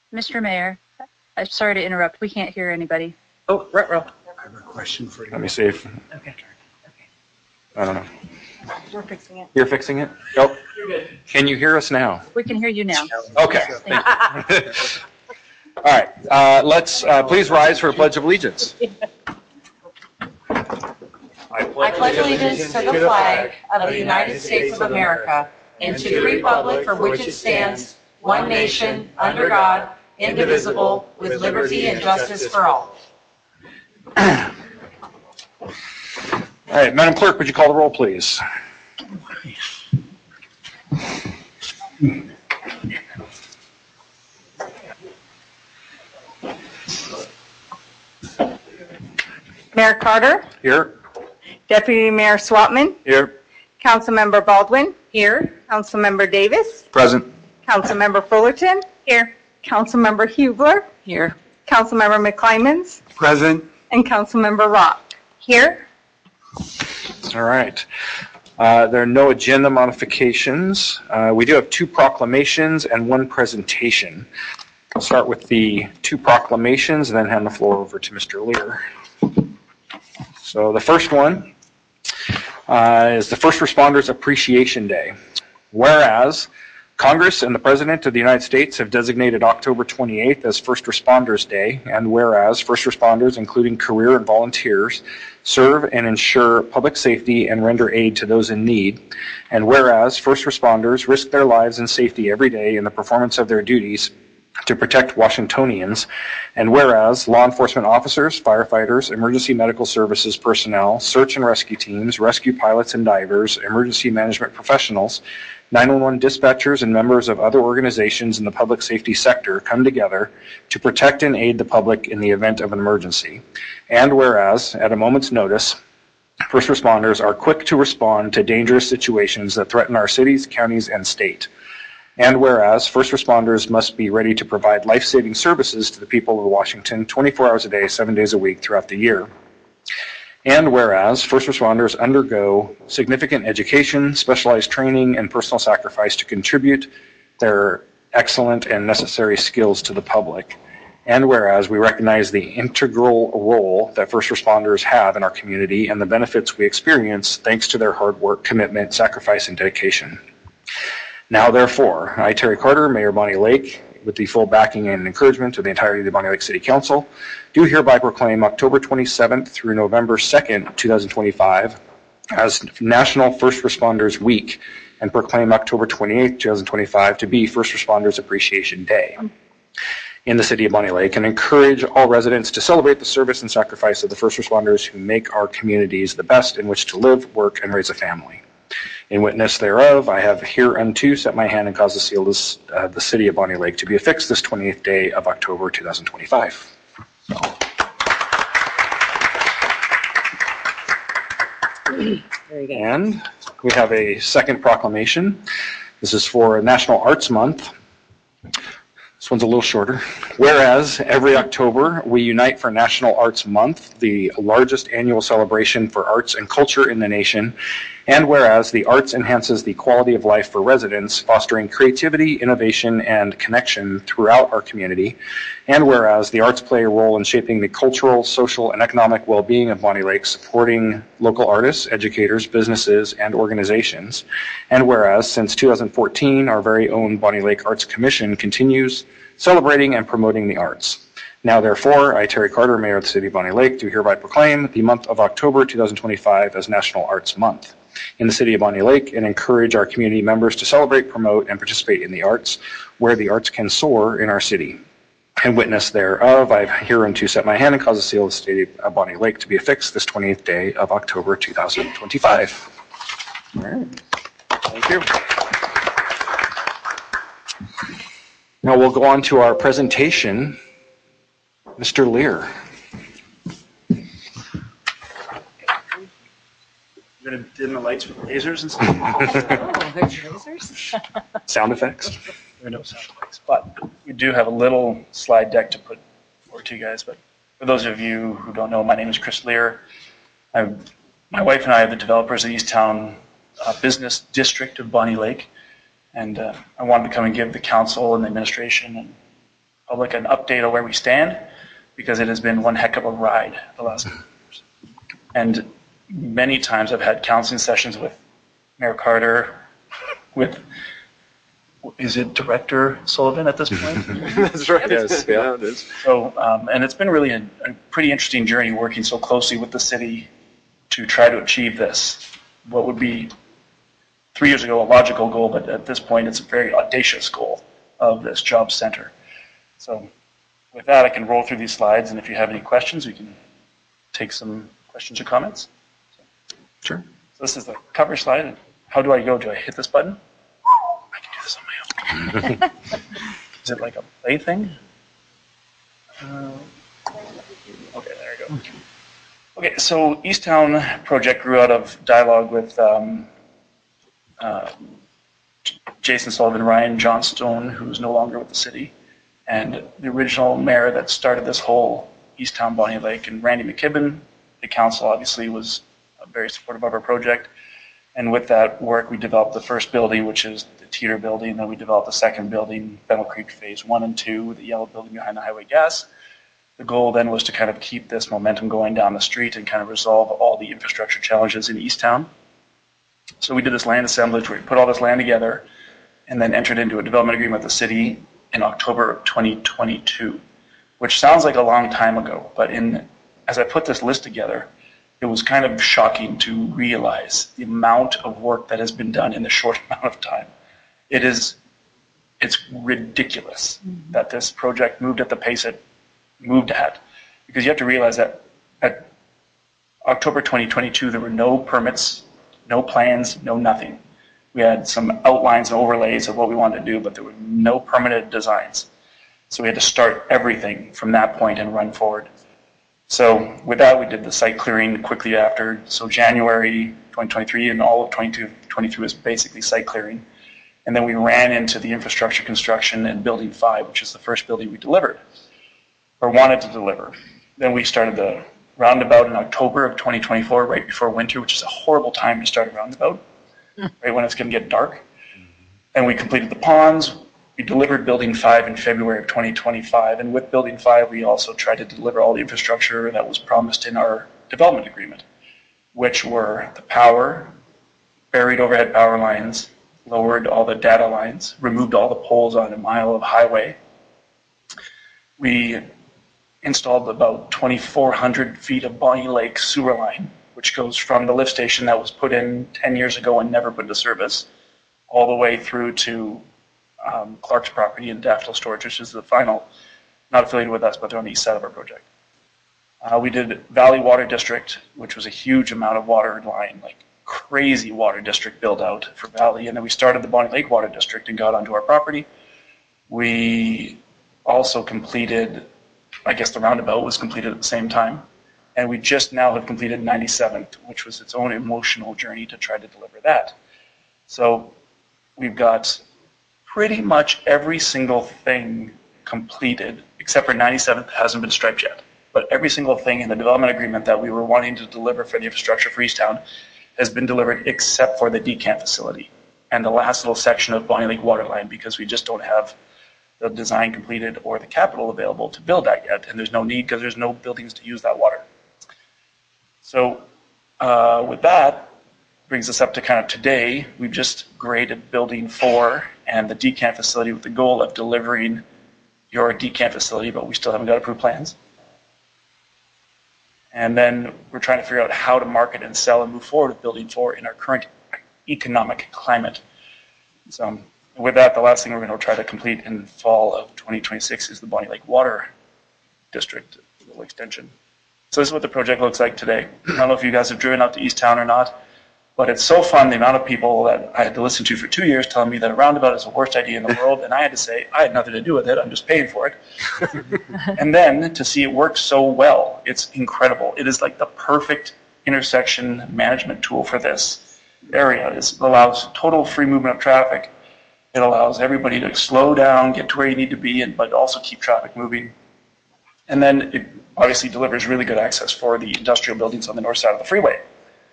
Mr. Mayor, I'm sorry to interrupt. We can't hear anybody. Oh, ruh-roh. I have a question for you. Let me see if, Okay. I don't know. We're fixing it. You're fixing it? Oh, can you hear us now? We can hear you now. Okay. All right. Let's please rise for a Pledge of Allegiance. I pledge allegiance to the flag of the United States of America and to the republic for which it stands, one nation, under God, indivisible, with liberty and justice for all. All right, Madam Clerk, would you call the roll, please? Mayor Carter, Here. Deputy Mayor Swatman, Here. Councilmember Baldwin, Here. Councilmember Davis, Present. Councilmember Fullerton, Here. Councilmember Hubler, Here. Councilmember McClymans, Present. and Councilmember Rock. Here. All right. There are no agenda modifications. We do have 2 proclamations and 1 presentation. I'll start with the 2 proclamations and then hand the floor over to Mr. Lear. So the first one is the First Responders Appreciation Day. Whereas Congress and the President of the United States have designated October 28th as First Responders Day, and whereas first responders, including career and volunteers, serve and ensure public safety and render aid to those in need, and whereas first responders risk their lives and safety every day in the performance of their duties to protect Washingtonians, and whereas law enforcement officers, firefighters, emergency medical services personnel, search and rescue teams, rescue pilots and divers, emergency management professionals, 911 dispatchers, and members of other organizations in the public safety sector come together to protect and aid the public in the event of an emergency. And whereas, at a moment's notice, first responders are quick to respond to dangerous situations that threaten our cities, counties, and state. And whereas first responders must be ready to provide life-saving services to the people of Washington 24 hours a day, 7 days a week throughout the year. And whereas first responders undergo significant education, specialized training, and personal sacrifice to contribute their excellent and necessary skills to the public. And whereas we recognize the integral role that first responders have in our community and the benefits we experience thanks to their hard work, commitment, sacrifice, and dedication. Now, therefore, I, Terry Carter, Mayor Bonnie Lake, with the full backing and encouragement of the entirety of the Bonnie Lake City Council, do hereby proclaim October 27th through November 2nd, 2025 as National First Responders Week, and proclaim October 28th, 2025 to be First Responders Appreciation Day in the city of Bonnie Lake, and encourage all residents to celebrate the service and sacrifice of the first responders who make our communities the best in which to live, work, and raise a family. In witness thereof, I have hereunto set my hand and caused the seal of the city of Bonnie Lake to be affixed this 28th day of October 2025. Very good. And we have a second proclamation. This is for National Arts Month. This one's a little shorter. Whereas every October we unite for National Arts Month, the largest annual celebration for arts and culture in the nation, and whereas the arts enhances the quality of life for residents, fostering creativity, innovation, and connection throughout our community, and whereas the arts play a role in shaping the cultural, social, and economic well-being of Bonnie Lake, supporting local artists, educators, businesses, and organizations, and whereas since 2014 our very own Bonnie Lake Arts Commission continues celebrating and promoting the arts. Now, therefore, I, Terry Carter, Mayor of the City of Bonnie Lake, do hereby proclaim the month of October 2025 as National Arts Month in the City of Bonnie Lake, and encourage our community members to celebrate, promote, and participate in the arts, where the arts can soar in our city. In witness thereof, I hereunto set my hand and cause the seal of the City of Bonnie Lake to be affixed this 20th day of October 2025. All right. Thank you. Now we'll go on to our presentation. Mr. Lear. You're going to dim the lights with lasers and stuff? Oh, there's lasers? Sound effects? There are no sound effects, but we do have a little slide deck to put forward to you guys. But for those of you who don't know, my name is Chris Lear. My wife and I are the developers of the Easttown Business District of Bonnie Lake. And I wanted to come and give the council and the administration and public an update on where we stand, because it has been one heck of a ride the last couple of years. And many times I've had counseling sessions with Mayor Carter, with, is it Director Sullivan at this point? That's right. Yes, yeah, it is. So, and it's been really a pretty interesting journey working so closely with the city to try to achieve this. What would be 3 years ago a logical goal, but at this point it's a very audacious goal of this job center. So with that, I can roll through these slides, and if you have any questions, we can take some questions or comments. Sure. So this is the cover slide. How do I go? Do I hit this button? I can do this on my own. Is it like a play thing? Okay, there we go. Okay, so Easttown project grew out of dialogue with Jason Sullivan, Ryan Johnstone, who's no longer with the city, and the original mayor that started this whole Easttown Bonnie Lake, and Randy McKibben. The council obviously was very supportive of our project, and with that work we developed the first building, which is the Teeter building. Then we developed the second building, Fennel Creek Phase 1 and 2, the yellow building behind the highway gas. The goal then was to kind of keep this momentum going down the street and kind of resolve all the infrastructure challenges in Easttown. So we did this land assemblage where we put all this land together and then entered into a development agreement with the city in October of 2022, which sounds like a long time ago, but as I put this list together, it was kind of shocking to realize the amount of work that has been done in a short amount of time. It's ridiculous that this project moved at the pace it moved at, because you have to realize that at October 2022, there were no permits, no plans, no nothing. We had some outlines and overlays of what we wanted to do, but there were no permanent designs. So we had to start everything from that point and run forward. So with that, we did the site clearing quickly after. So January 2023 and all of 2023 was basically site clearing. And then we ran into the infrastructure construction and building 5, which is the first building we delivered, or wanted to deliver. Then we started the roundabout in October of 2024, right before winter, which is a horrible time to start a roundabout, right when it's going to get dark. And we completed the ponds. We delivered Building 5 in February of 2025, and with Building 5, we also tried to deliver all the infrastructure that was promised in our development agreement, which were the power, buried overhead power lines, lowered all the data lines, removed all the poles on a mile of highway. We installed about 2,400 feet of Bonnie Lake sewer line, which goes from the lift station that was put in 10 years ago and never put into service, all the way through to Clark's property in Daffodil Storage, which is the final, not affiliated with us, but they're on the east side of our project. We did Valley Water District, which was a huge amount of water line, like crazy water district build out for Valley. And then we started the Bonnie Lake Water District and got onto our property. We also completed, I guess the roundabout was completed at the same time. And we just now have completed 97th, which was its own emotional journey to try to deliver that. So we've got pretty much every single thing completed, except for 97th hasn't been striped yet. But every single thing in the development agreement that we were wanting to deliver for the infrastructure for Easttown has been delivered except for the decant facility and the last little section of Bonnie Lake water line, because we just don't have the design completed or the capital available to build that yet. And there's no need because there's no buildings to use that water. So with that, brings us up to kind of today. We've just graded Building 4 and the decant facility with the goal of delivering your decant facility, but we still haven't got approved plans. And then we're trying to figure out how to market and sell and move forward with Building 4 in our current economic climate. So with that, the last thing we're going to try to complete in fall of 2026 is the Bonnie Lake Water District, little extension. So this is what the project looks like today. I don't know if you guys have driven out to Easttown or not, but it's so fun, the amount of people that I had to listen to for 2 years telling me that a roundabout is the worst idea in the world, and I had to say, I had nothing to do with it, I'm just paying for it. And then to see it work so well, it's incredible. It is like the perfect intersection management tool for this area. It allows total free movement of traffic. It allows everybody to slow down, get to where you need to be, but also keep traffic moving. And then it obviously delivers really good access for the industrial buildings on the north side of the freeway.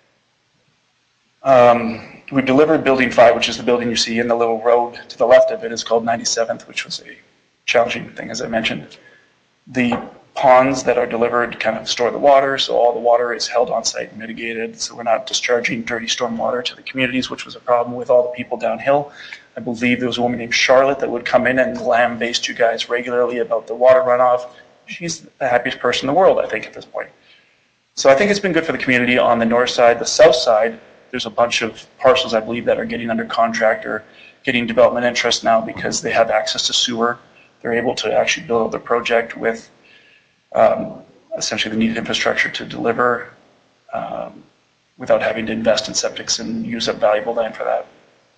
We've delivered Building 5, which is the building you see in the little road to the left of it. Is called 97th, which was a challenging thing, as I mentioned. The ponds that are delivered kind of store the water, so all the water is held on site and mitigated, so we're not discharging dirty stormwater to the communities, which was a problem with all the people downhill. I believe there was a woman named Charlotte that would come in and lambaste you guys regularly about the water runoff. She's the happiest person in the world, I think, at this point. So I think it's been good for the community on the north side. The south side, there's a bunch of parcels, I believe, that are getting under contract or getting development interest now because they have access to sewer. They're able to actually build out their project with essentially the needed infrastructure to deliver without having to invest in septics and use up valuable land for that.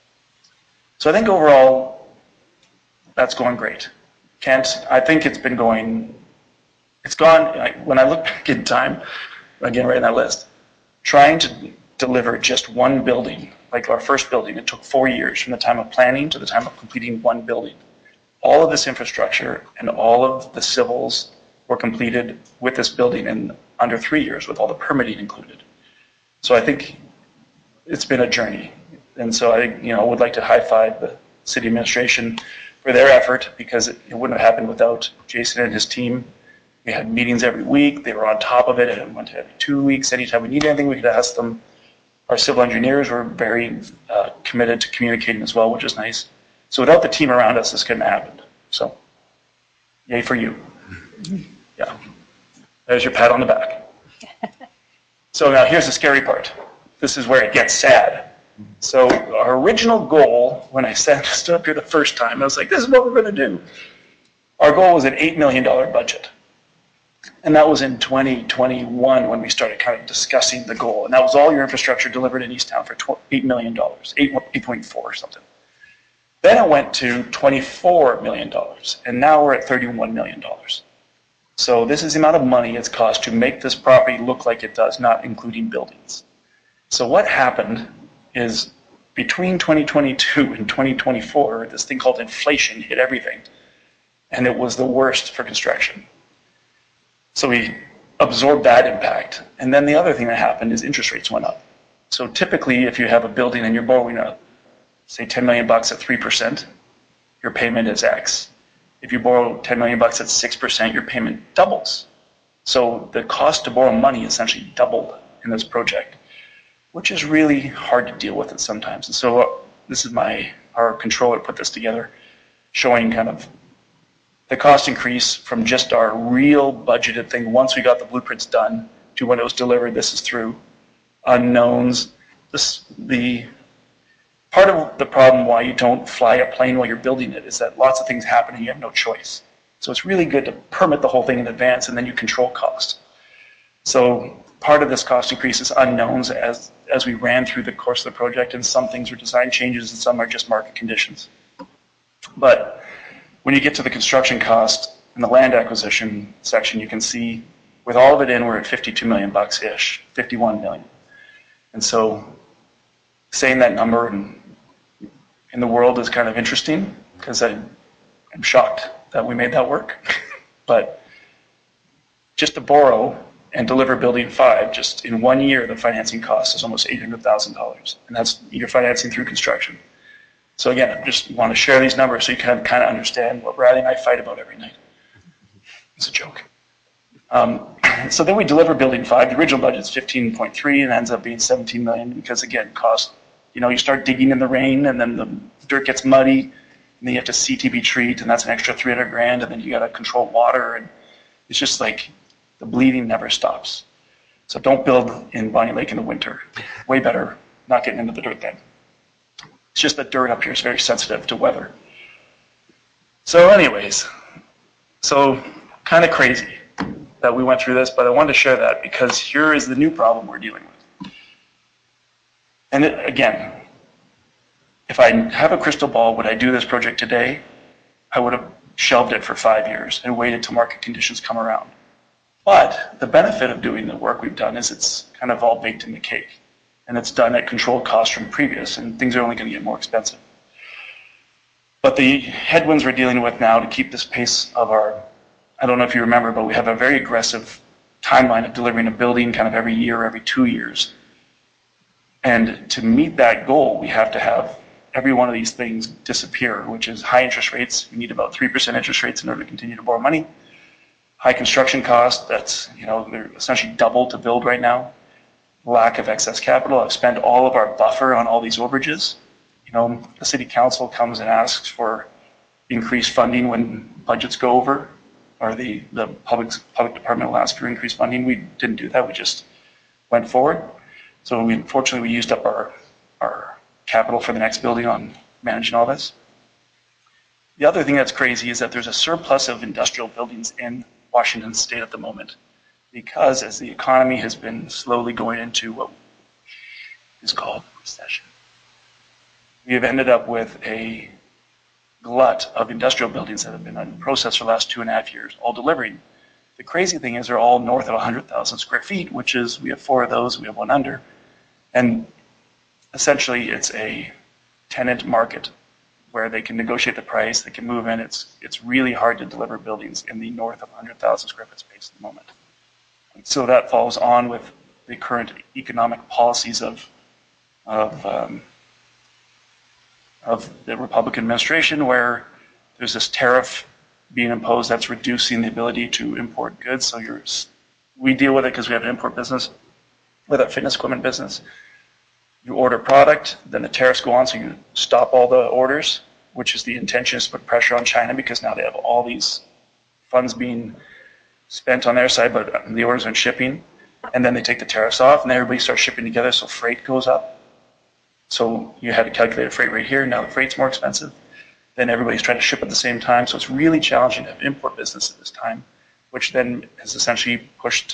So I think overall, that's going great. I think it's been going, it's gone, when I look back in time, again, right in that list, trying to deliver just one building, like our first building, it took 4 years from the time of planning to the time of completing one building. All of this infrastructure and all of the civils were completed with this building in under 3 years with all the permitting included. So I think it's been a journey. And so I would like to high five the city administration for their effort because it wouldn't have happened without Jason and his team. We had meetings every week. They were on top of it. It went every 2 weeks. Anytime we needed anything, we could ask them. Our civil engineers were very committed to communicating as well, which is nice. So without the team around us, this couldn't happen. So yay for you. Yeah. There's your pat on the back. So now here's the scary part. This is where it gets sad. So our original goal, when I stood up here the first time, I was like, this is what we're going to do. Our goal was an $8 million budget. And that was in 2021 when we started kind of discussing the goal. And that was all your infrastructure delivered in Easttown for $8 million, 8.4 or something. Then it went to $24 million. And now we're at $31 million. So this is the amount of money it's cost to make this property look like it does, not including buildings. So what happened is between 2022 and 2024, this thing called inflation hit everything. And it was the worst for construction. So we absorbed that impact. And then the other thing that happened is interest rates went up. So typically, if you have a building and you're borrowing, say $10 million at 3%, your payment is X. If you borrow $10 million at 6%, your payment doubles. So the cost to borrow money essentially doubled in this project, which is really hard to deal with it sometimes. And so this is our controller put this together, showing kind of the cost increase from just our real budgeted thing once we got the blueprints done to when it was delivered. This is through unknowns. The part of the problem why you don't fly a plane while you're building it is that lots of things happen and you have no choice. So it's really good to permit the whole thing in advance and then you control cost. So part of this cost increase is unknowns as we ran through the course of the project, and some things are design changes and some are just market conditions. But when you get to the construction cost and the land acquisition section, you can see with all of it in, we're at $52 million-ish, 51 million. And so saying that number in the world is kind of interesting because I'm shocked that we made that work. But just to borrow and deliver building 5, just in 1 year, the financing cost is almost $800,000. And that's your financing through construction. So again, I just want to share these numbers so you can kind of understand what Riley and I fight about every night. It's a joke. So then we deliver building 5. The original budget is 15.3 and ends up being 17 million because again, cost, you start digging in the rain and then the dirt gets muddy and then you have to CTB treat and that's an extra 300 grand and then you got to control water and it's just like the bleeding never stops. So don't build in Bonnie Lake in the winter. Way better not getting into the dirt then. It's just that dirt up here is very sensitive to weather. So anyways, so kind of crazy that we went through this, but I wanted to share that because here is the new problem we're dealing with. And again, if I have a crystal ball, would I do this project today? I would have shelved it for 5 years and waited till market conditions come around. But the benefit of doing the work we've done is it's kind of all baked in the cake. And it's done at controlled costs from previous, and things are only going to get more expensive. But the headwinds we're dealing with now to keep this pace of I don't know if you remember, but we have a very aggressive timeline of delivering a building kind of every year, every 2 years. And to meet that goal, we have to have every one of these things disappear, which is high interest rates. You need about 3% interest rates in order to continue to borrow money. High construction costs, they're essentially double to build right now. Lack of excess capital. I've spent all of our buffer on all these overages. The city council comes and asks for increased funding when budgets go over, or the public department will ask for increased funding. We didn't do that. We just went forward. So unfortunately, we used up our capital for the next building on managing all this. The other thing that's crazy is that there's a surplus of industrial buildings in Washington State at the moment, because as the economy has been slowly going into what is called recession, we have ended up with a glut of industrial buildings that have been in process for the last 2.5 years, all delivering. The crazy thing is they're all north of 100,000 square feet, which is, we have 4 of those, we have 1 under. And essentially it's a tenant market where they can negotiate the price, they can move in. It's really hard to deliver buildings in the north of 100,000 square foot space at the moment. And so that falls on with the current economic policies of the Republican administration, where there's this tariff being imposed that's reducing the ability to import goods. So we deal with it because we have an import business with our fitness equipment business. You order product, then the tariffs go on, so you stop all the orders, which is the intention, is to put pressure on China, because now they have all these funds being spent on their side, but the orders aren't shipping. And then they take the tariffs off, and everybody starts shipping together, so freight goes up. So you had to calculate a freight rate here, now the freight's more expensive. Then everybody's trying to ship at the same time, so it's really challenging to have import business at this time, which then has essentially pushed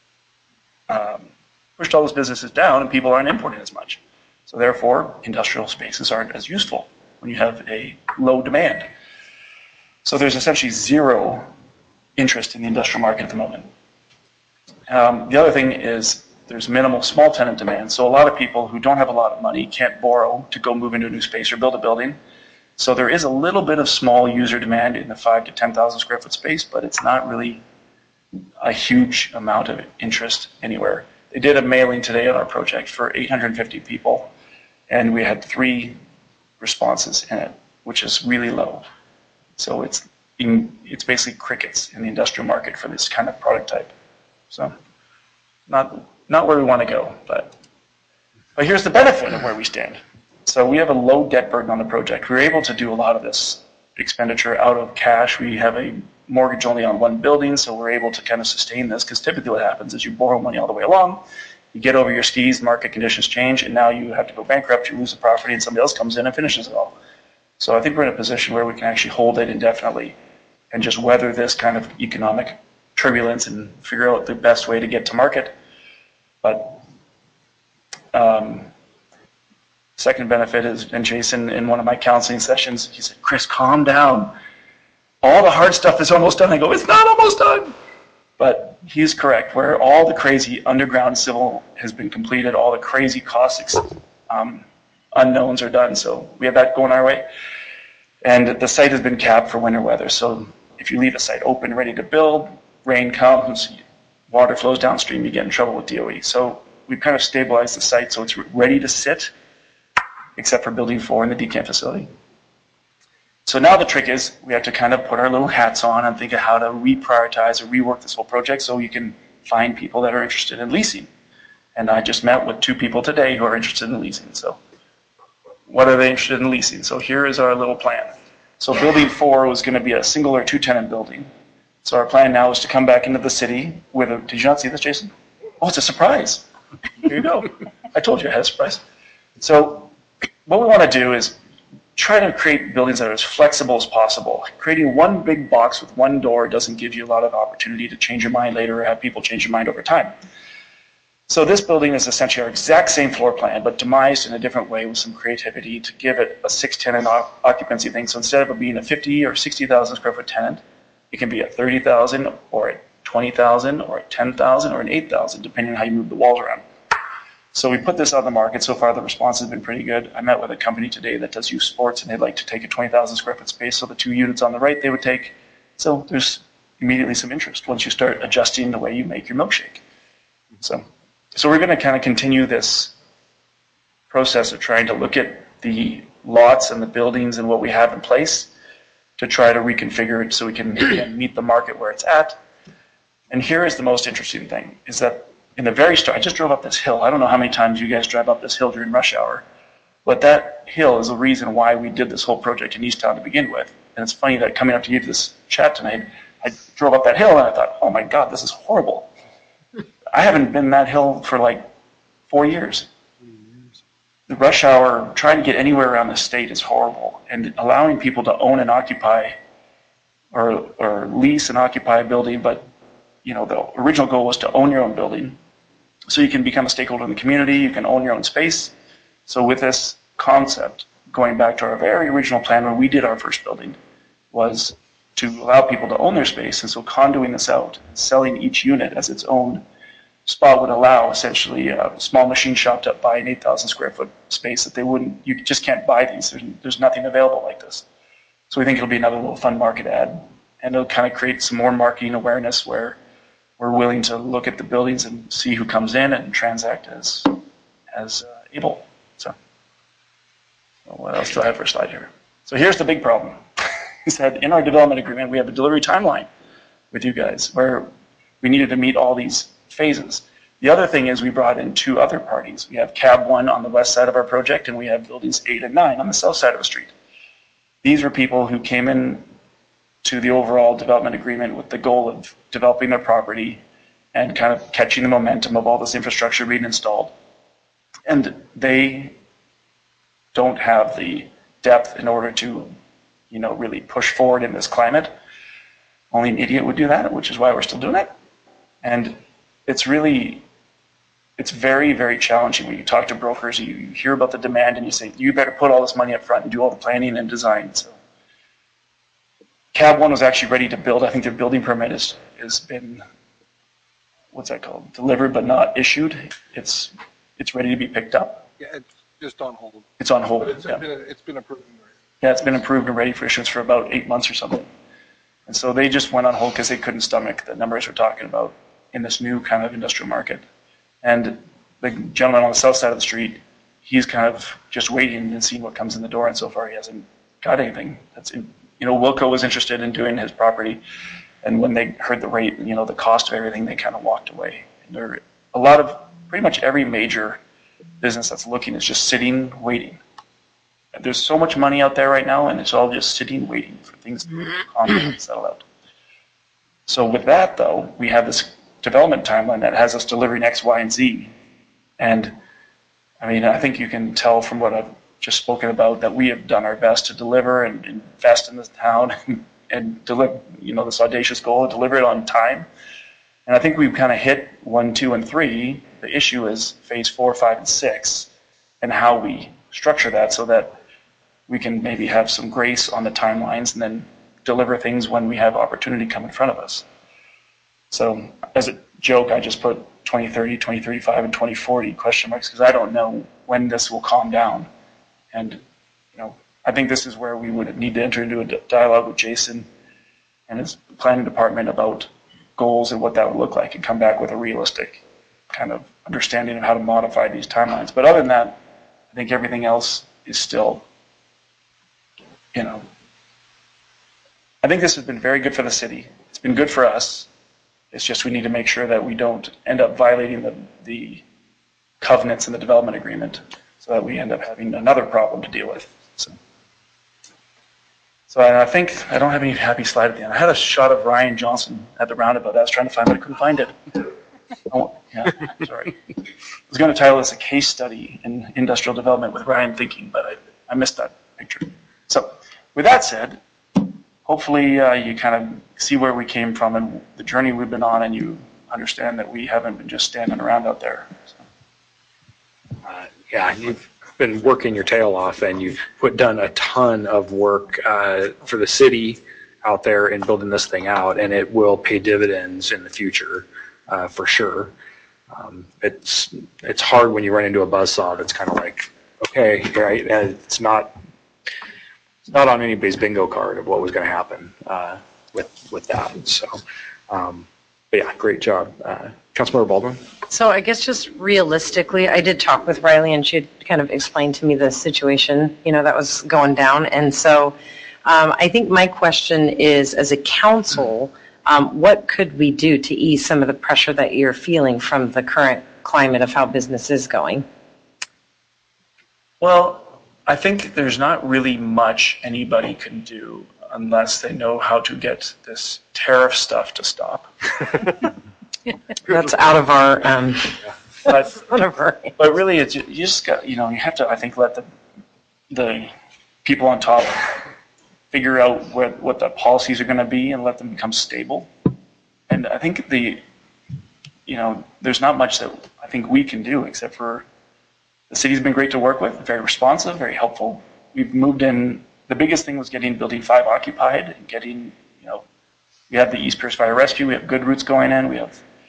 all those businesses down, and people aren't importing as much. So therefore, industrial spaces aren't as useful when you have a low demand. So there's essentially zero interest in the industrial market at the moment. The other thing is there's minimal small tenant demand. So a lot of people who don't have a lot of money can't borrow to go move into a new space or build a building. So there is a little bit of small user demand in the 5,000 to 10,000 square foot space, but it's not really a huge amount of interest anywhere. They did a mailing today on our project for 850 people, and we had 3 responses in it, which is really low. So it's basically crickets in the industrial market for this kind of product type. So not where we want to go, but here's the benefit of where we stand. So we have a low debt burden on the project. We were able to do a lot of this expenditure out of cash. We have a mortgage only on 1 building, so we're able to kind of sustain this, because typically what happens is you borrow money all the way along, you get over your skis, market conditions change, and now you have to go bankrupt, you lose the property, and somebody else comes in and finishes it all. So I think we're in a position where we can actually hold it indefinitely and just weather this kind of economic turbulence and figure out the best way to get to market. But second benefit is, and Jason, in one of my counseling sessions, he said, "Chris, calm down. All the hard stuff is almost done." I go, "It's not almost done." But he's correct, where all the crazy underground civil has been completed, all the crazy cost unknowns are done. So we have that going our way. And the site has been capped for winter weather. So if you leave a site open, ready to build, rain comes, water flows downstream, you get in trouble with DOE. So we've kind of stabilized the site so it's ready to sit, except for building 4 in the decant facility. So now the trick is we have to kind of put our little hats on and think of how to reprioritize or rework this whole project so you can find people that are interested in leasing. And I just met with 2 people today who are interested in leasing. So what are they interested in leasing? So here is our little plan. So building 4 was going to be a single or 2 tenant building. So our plan now is to come back into the city with a, did you not see this, Jason? Oh, it's a surprise. Here you go. I told you I had a surprise. So what we want to do is try to create buildings that are as flexible as possible. Creating one big box with one door doesn't give you a lot of opportunity to change your mind later or have people change your mind over time. So this building is essentially our exact same floor plan, but demised in a different way with some creativity to give it a 6-tenant occupancy thing. So instead of it being a 50 or 60,000 square foot tenant, it can be a 30,000 or a 20,000 or a 10,000 or an 8,000, depending on how you move the walls around. So we put this on the market. So far, the response has been pretty good. I met with a company today that does youth sports, and they'd like to take a 20,000 square foot space. So the 2 units on the right they would take. So there's immediately some interest once you start adjusting the way you make your milkshake. So we're going to kind of continue this process of trying to look at the lots and the buildings and what we have in place to try to reconfigure it so we can again, meet the market where it's at. And here is the most interesting thing, is that in the very start, I just drove up this hill. I don't know how many times you guys drive up this hill during rush hour, but that hill is the reason why we did this whole project in Easttown to begin with. And it's funny that coming up to give this chat tonight, I drove up that hill and I thought, oh my God, this is horrible. I haven't been that hill for like 4 years. The rush hour, trying to get anywhere around the state is horrible. And allowing people to own and occupy or lease and occupy a building, but the original goal was to own your own building. So you can become a stakeholder in the community, you can own your own space. So with this concept, going back to our very original plan when we did our first building, was to allow people to own their space. And so condoing this out, selling each unit as its own spot would allow essentially a small machine shop to buy an 8,000 square foot space that you just can't buy these. There's nothing available like this. So we think it'll be another little fun market ad. And it'll kind of create some more marketing awareness where we're willing to look at the buildings and see who comes in and transact as able. So what else do I have for a slide here? So here's the big problem. Is that in our development agreement, we have a delivery timeline with you guys where we needed to meet all these phases. The other thing is we brought in 2 other parties. We have Cab 1 on the west side of our project, and we have buildings 8 and 9 on the south side of the street. These were people who came in to the overall development agreement with the goal of developing their property and kind of catching the momentum of all this infrastructure being installed. And they don't have the depth in order to, really push forward in this climate. Only an idiot would do that, which is why we're still doing it. And it's very, very challenging when you talk to brokers, you hear about the demand and you say, you better put all this money up front and do all the planning and design. So Cab 1 was actually ready to build. I think their building permit has been, what's that called? Delivered but not issued. It's ready to be picked up. Yeah, it's just on hold. It's on hold. But Yeah. it's been approved. Yeah, it's been approved and ready for issuance for about 8 months or something. And so they just went on hold because they couldn't stomach the numbers we're talking about in this new kind of industrial market. And the gentleman on the south side of the street, he's kind of just waiting and seeing what comes in the door, and so far he hasn't got anything. Wilco was interested in doing his property, and when they heard the rate, the cost of everything, they kind of walked away. And there, a lot of, pretty much every major business that's looking is just sitting, waiting. There's so much money out there right now, and it's all just sitting, waiting for things to calm down and settle out. So with that, though, we have this development timeline that has us delivering X, Y, and Z. And I think you can tell from what I've just spoken about that we have done our best to deliver and invest in this town and deliver, this audacious goal, deliver it on time. And I think we've kind of hit 1, 2, and 3. The issue is phase 4, 5, and 6 and how we structure that so that we can maybe have some grace on the timelines and then deliver things when we have opportunity come in front of us. So as a joke, I just put 2030, 2035, and 2040 question marks because I don't know when this will calm down. And I think this is where we would need to enter into a dialogue with Jason and his planning department about goals and what that would look like and come back with a realistic kind of understanding of how to modify these timelines. But other than that, I think everything else is still, I think this has been very good for the city. It's been good for us. It's just we need to make sure that we don't end up violating the covenants in the development agreement so that we end up having another problem to deal with. So I think I don't have any happy slide at the end. I had a shot of Ryan Johnson at the roundabout. I was trying to find it, but I couldn't find it. Oh, yeah, sorry. I was going to title this a case study in industrial development with Ryan thinking, but I missed that picture. So with that said, hopefully you kind of see where we came from and the journey we've been on, and you understand that we haven't been just standing around out there. So. You've been working your tail off, and you've done a ton of work for the city out there in building this thing out, and it will pay dividends in the future for sure. It's hard when you run into a buzzsaw that's kind of like, okay, right, and it's not on anybody's bingo card of what was going to happen with that. So, but yeah, great job, Councilmember Baldwin. So I guess just realistically, I did talk with Riley and she had kind of explained to me the situation, that was going down. And so I think my question is, as a council, what could we do to ease some of the pressure that you're feeling from the current climate of how business is going? Well, I think there's not really much anybody can do unless they know how to get this tariff stuff to stop. That's out of our, But out of our. But really, it's, you just got, you have to, I think, let the people on top figure out what the policies are going to be and let them become stable. And I think there's not much that I think we can do except for the city's been great to work with, very responsive, very helpful. We've moved in. The biggest thing was getting Building 5 occupied and getting, we have the East Pierce Fire Rescue. We have Good Roots going in. We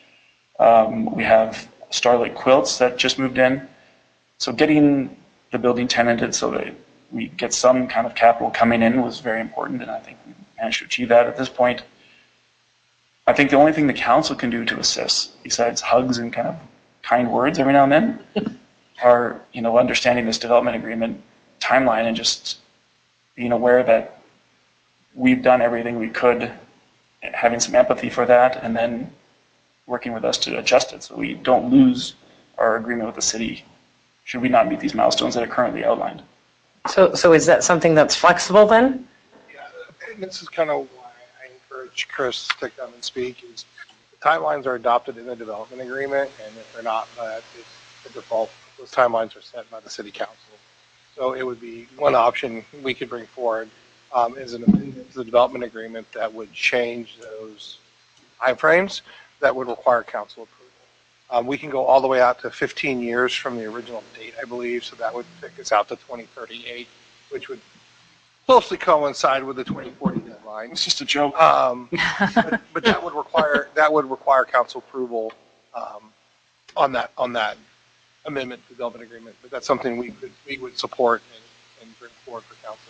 have Starlight Quilts that just moved in. So getting the building tenanted so that we get some kind of capital coming in was very important, and I think we managed to achieve that at this point. I think the only thing the council can do to assist, besides hugs and kind of kind words every now and then, are understanding this development agreement timeline and just being aware that we've done everything we could, having some empathy for that, and then working with us to adjust it so we don't lose our agreement with the city should we not meet these milestones that are currently outlined. So is that something that's flexible then? Yeah, and this is kind of why I encourage Chris to come and speak. Is the timelines are adopted in the development agreement, and if they're not, it's the default. Those timelines are set by the city council. So it would be one option we could bring forward is an amendment to the development agreement that would change those timeframes that would require council approval. We can go all the way out to 15 years from the original date, I believe, so that would take us out to 2038, which would closely coincide with the 2040 deadline. It's just a joke. But that would require council approval on that amendment to the development agreement. But that's something we would support and bring forward for council.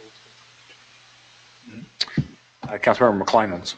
Councilmember McClymans.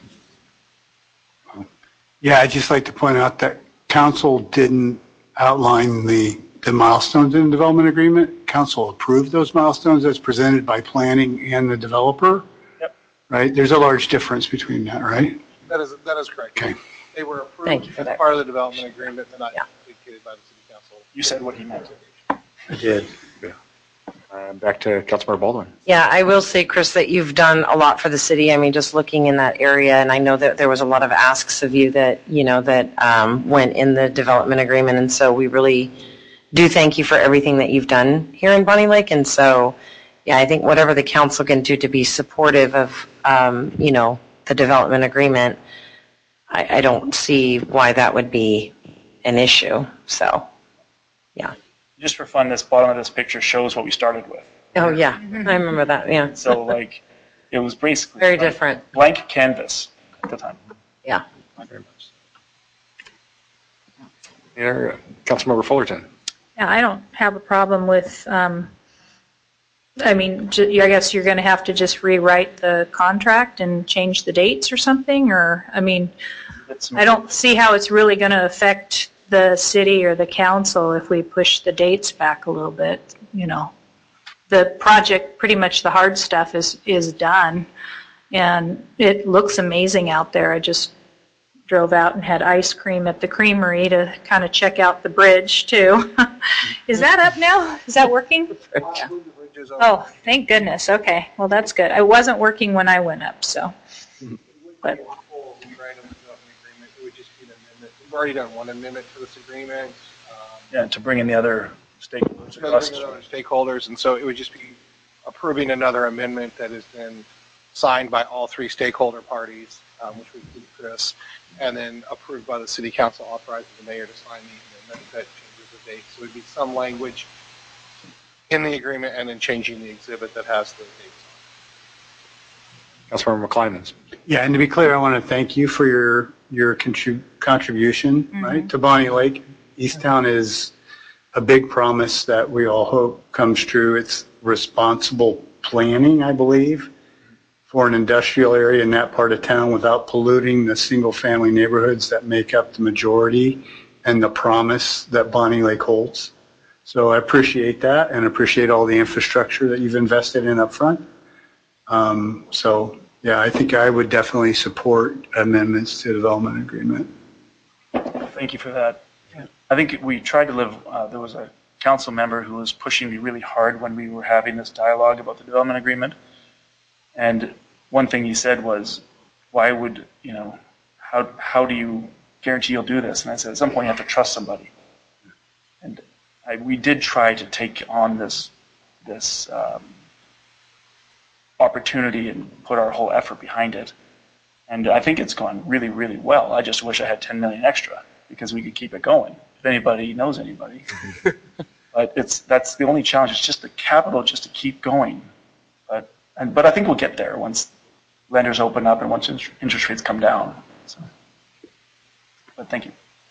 Yeah, I'd just like to point out that council didn't outline the milestones in the development agreement. Council approved those milestones as presented by planning and the developer. Yep. Right? There's a large difference between that, right? That is correct. Okay. They were approved Thank you for as that. part of the development agreement, but not dictated by the city council. You said what he meant. I did. Back to Councilmember Baldwin. Yeah, I will say, Chris, that you've done a lot for the city. I mean, just looking in that area, and I know that there was a lot of asks of you that, went in the development agreement. And so we really do thank you for everything that you've done here in Bonnie Lake. And so, yeah, I think whatever the council can do to be supportive of, the development agreement, I don't see why that would be an issue. So, yeah. Just for fun, this bottom of this picture shows what we started with. Oh, yeah. I remember that. Yeah. So, it was basically Very different. blank canvas at the time. Yeah. Very much. Here, Councilmember Fullerton. Yeah, I don't have a problem with, I guess you're going to have to just rewrite the contract and change the dates or something, or, I don't see how it's really going to affect the city or the council if we push the dates back a little bit. The project, pretty much the hard stuff is done, and it looks amazing out there. I just drove out and had ice cream at the creamery to kind of check out the bridge too. Is that up now? Is that working? Oh, thank goodness. Okay, well that's good. It wasn't working when I went up, so. But We've already done one amendment to this agreement. Yeah, to bring in the other stakeholders across the Other stakeholders, and so it would just be approving another amendment that has been signed by all three stakeholder parties, which would include Chris, and then approved by the city council, authorizing the mayor to sign the amendment that changes the date. So it would be some language in the agreement and then changing the exhibit that has the dates on Councilmember McClymans. Yeah, and to be clear, I want to thank you for your contribution, right, to Bonnie Lake. Easttown is a big promise that we all hope comes true. It's responsible planning, I believe, for an industrial area in that part of town without polluting the single-family neighborhoods that make up the majority and the promise that Bonnie Lake holds. So I appreciate that and appreciate all the infrastructure that you've invested in up front. So yeah, I think I would definitely support amendments to the development agreement. Thank you for that. I think we tried to live, there was a council member who was pushing me really hard when we were having this dialogue about the development agreement. And one thing he said was, why would, how do you guarantee you'll do this? And I said, at some point you have to trust somebody. And we did try to take on this opportunity and put our whole effort behind it. And I think it's gone really, really well. I just wish I had 10 million extra because we could keep it going. If anybody knows anybody. But that's the only challenge. It's just the capital just to keep going. But I think we'll get there once lenders open up and once interest rates come down. So, but thank you.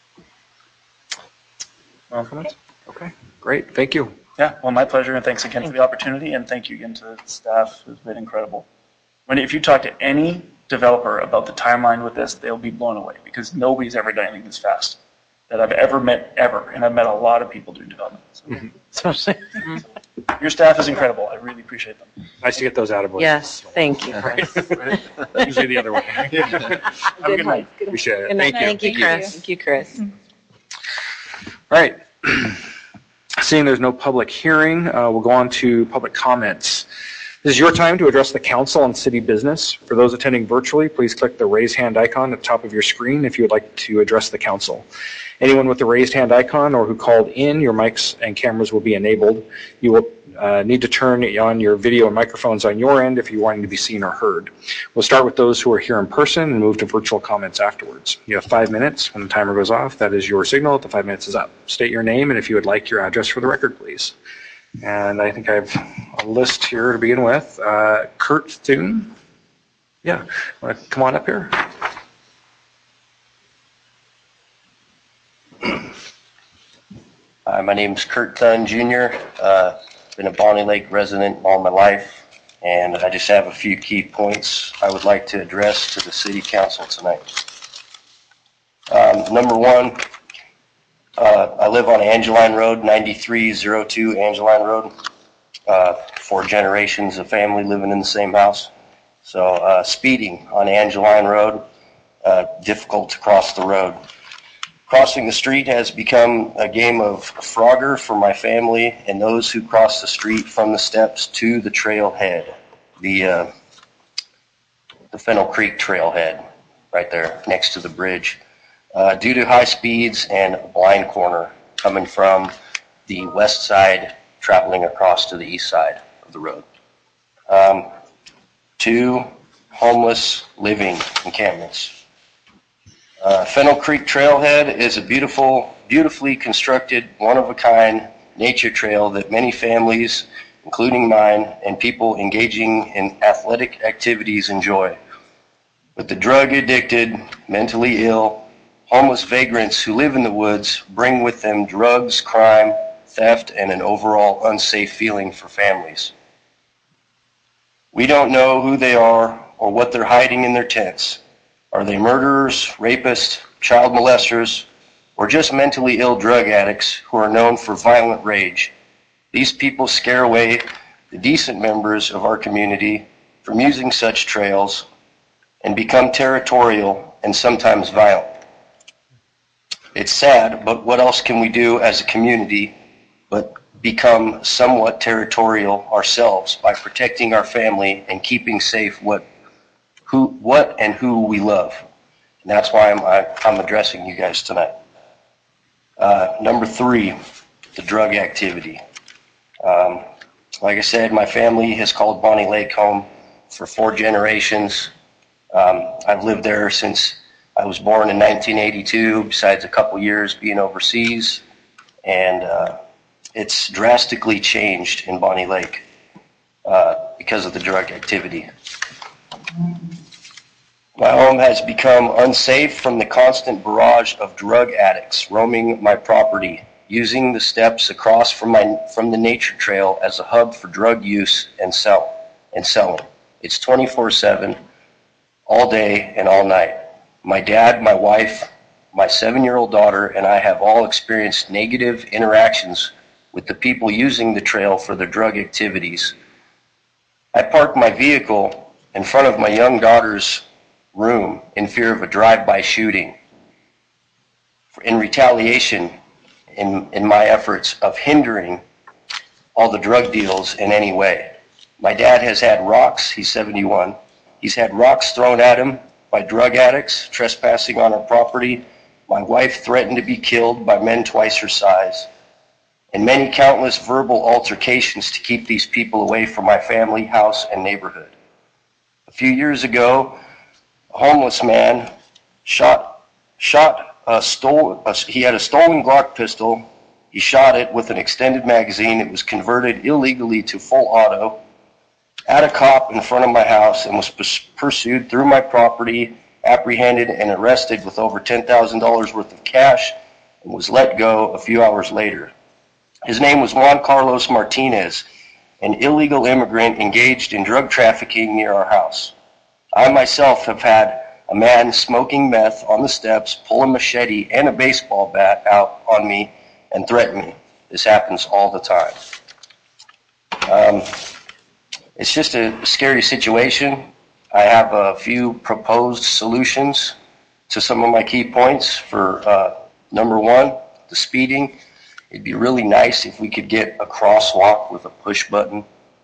Comments? Okay, great. Thank you. Yeah, well, my pleasure, and thanks again for the opportunity, and thank you again to the staff who's been incredible. If you talk to any developer about the timeline with this, they'll be blown away because nobody's ever done anything this fast that I've ever met, and I've met a lot of people doing development. So, so your staff is incredible. I really appreciate them. Nice to get those out of the way. Yes, thank you, Chris. Usually the other way. Have a good night. Appreciate it. Good night. Thank you. Thank you, Chris. Thank you, Chris. All right. Seeing there's no public hearing, we'll go on to public comments. This is your time to address the council on city business. For those attending virtually, please click the raise hand icon at the top of your screen if you would like to address the council. Anyone with the raised hand icon or who called in, your mics and cameras will be enabled. You will need to turn on your video and microphones on your end if you want to be seen or heard. We'll start with those who are here in person and move to virtual comments afterwards. You have 5 minutes. When the timer goes off, that is your signal that the 5 minutes is up. State your name and if you would like your address for the record, please. And I think I have a list here to begin with. Kurt Thune. Yeah, want to come on up here? Hi, my name is Kurt Thune Jr. Been a Bonnie Lake resident all my life, and I just have a few key points I would like to address to the City Council tonight. Number one, I live on Angeline Road, 9302 Angeline Road. 4 generations of family living in the same house. So speeding on Angeline Road, difficult to cross the road. Crossing the street has become a game of Frogger for my family and those who cross the street from the steps to the trailhead, the Fennel Creek trailhead, right there next to the bridge. Due to high speeds and a blind corner coming from the west side, traveling across to the east side of the road. 2 homeless living encampments. Fennel Creek Trailhead is a beautifully constructed, one-of-a-kind nature trail that many families, including mine, and people engaging in athletic activities enjoy. But the drug-addicted, mentally ill, homeless vagrants who live in the woods bring with them drugs, crime, theft, and an overall unsafe feeling for families. We don't know who they are or what they're hiding in their tents. Are they murderers, rapists, child molesters, or just mentally ill drug addicts who are known for violent rage? These people scare away the decent members of our community from using such trails and become territorial and sometimes violent. It's sad, but what else can we do as a community but become somewhat territorial ourselves by protecting our family and keeping safe what and who we love? And that's why I'm addressing you guys tonight. Number 3, the drug activity. Like I said, my family has called Bonnie Lake home for 4 generations. I've lived there since I was born in 1982, besides a couple years being overseas. And it's drastically changed in Bonnie Lake because of the drug activity. My home has become unsafe from the constant barrage of drug addicts roaming my property, using the steps across from the nature trail as a hub for drug use and selling. It's 24/7, all day and all night. My dad, my wife, my 7-year-old daughter, and I have all experienced negative interactions with the people using the trail for their drug activities. I parked my vehicle in front of my young daughter's room in fear of a drive-by shooting in retaliation in my efforts of hindering all the drug deals in any way. My dad has had rocks, he's 71, he's had rocks thrown at him by drug addicts trespassing on our property. My wife threatened to be killed by men twice her size, and many countless verbal altercations to keep these people away from my family, house, and neighborhood. A few years ago, a homeless man he had a stolen Glock pistol. He shot it with an extended magazine. It was converted illegally to full auto at a cop in front of my house and was pursued through my property, apprehended and arrested with over $10,000 worth of cash, and was let go a few hours later. His name was Juan Carlos Martinez, an illegal immigrant engaged in drug trafficking near our house. I myself have had a man smoking meth on the steps pull a machete and a baseball bat out on me and threaten me. This happens all the time. It's just a scary situation. I have a few proposed solutions to some of my key points. For number one, the speeding. It'd be really nice if we could get a crosswalk with a push button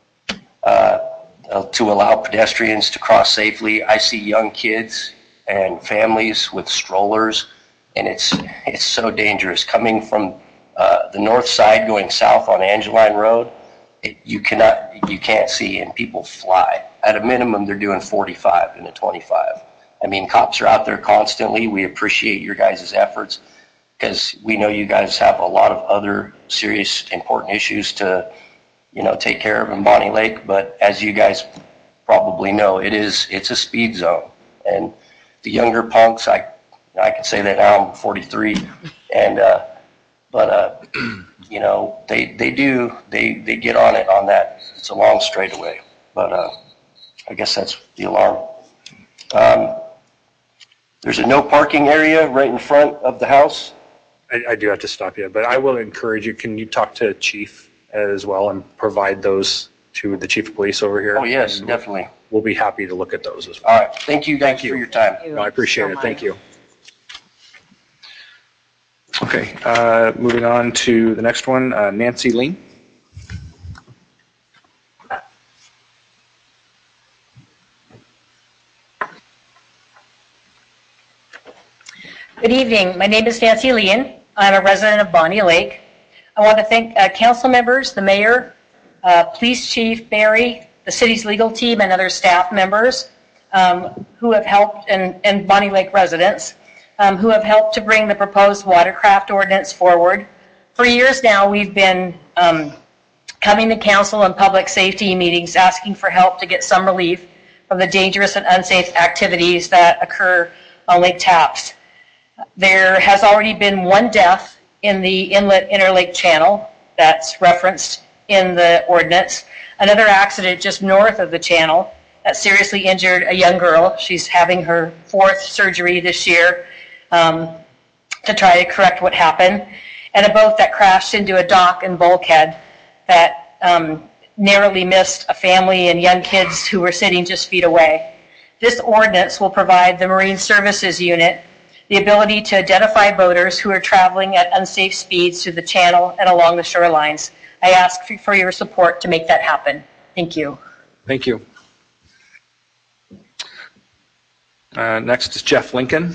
to allow pedestrians to cross safely. I see young kids and families with strollers, and it's so dangerous. Coming from the north side going south on Angeline Road, you can't see, and people fly. At a minimum, they're doing 45 in a 25. I mean, cops are out there constantly. We appreciate your guys' efforts because we know you guys have a lot of other serious, important issues to, take care of in Bonnie Lake. But as you guys probably know, it's a speed zone, and the younger punks, I can say that now, I'm 43, and they get on it on that. It's a long straightaway, but I guess that's the alarm. There's a no parking area right in front of the house. I do have to stop you, but I will encourage you, can you talk to Chief as well and provide those to the Chief of Police over here? Oh, yes, and definitely. We'll be happy to look at those as well. All right. Thank you guys for your time. No, I appreciate it. Thank you. Okay, moving on to the next one, Nancy Lean. Good evening. My name is Nancy Lean. I'm a resident of Bonnie Lake. I want to thank council members, the mayor, police chief Barry, the city's legal team, and other staff members who have helped, and Bonnie Lake residents who have helped to bring the proposed watercraft ordinance forward. For years now, we've been coming to council and public safety meetings asking for help to get some relief from the dangerous and unsafe activities that occur on Lake Tapps. There has already been one death in the Inlet Interlake Channel that's referenced in the ordinance. Another accident just north of the channel that seriously injured a young girl. She's having her 4th surgery this year to try to correct what happened. And a boat that crashed into a dock and bulkhead that narrowly missed a family and young kids who were sitting just feet away. This ordinance will provide the Marine Services Unit the ability to identify boaters who are traveling at unsafe speeds through the channel and along the shorelines. I ask for your support to make that happen. Thank you. Thank you. Next is Jeff Lincoln.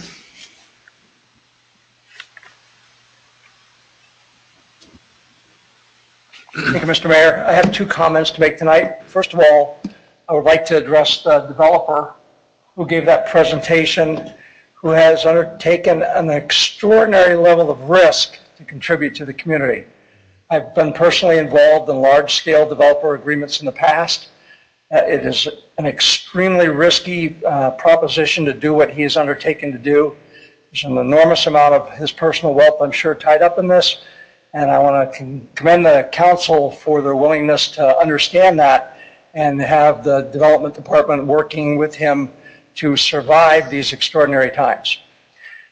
Thank you, Mr. Mayor. I have 2 comments to make tonight. First of all, I would like to address the developer who gave that presentation, who has undertaken an extraordinary level of risk to contribute to the community. I've been personally involved in large-scale developer agreements in the past. It is an extremely risky proposition to do what he has undertaken to do. There's an enormous amount of his personal wealth, I'm sure, tied up in this, and I want to commend the council for their willingness to understand that and have the development department working with him to survive these extraordinary times.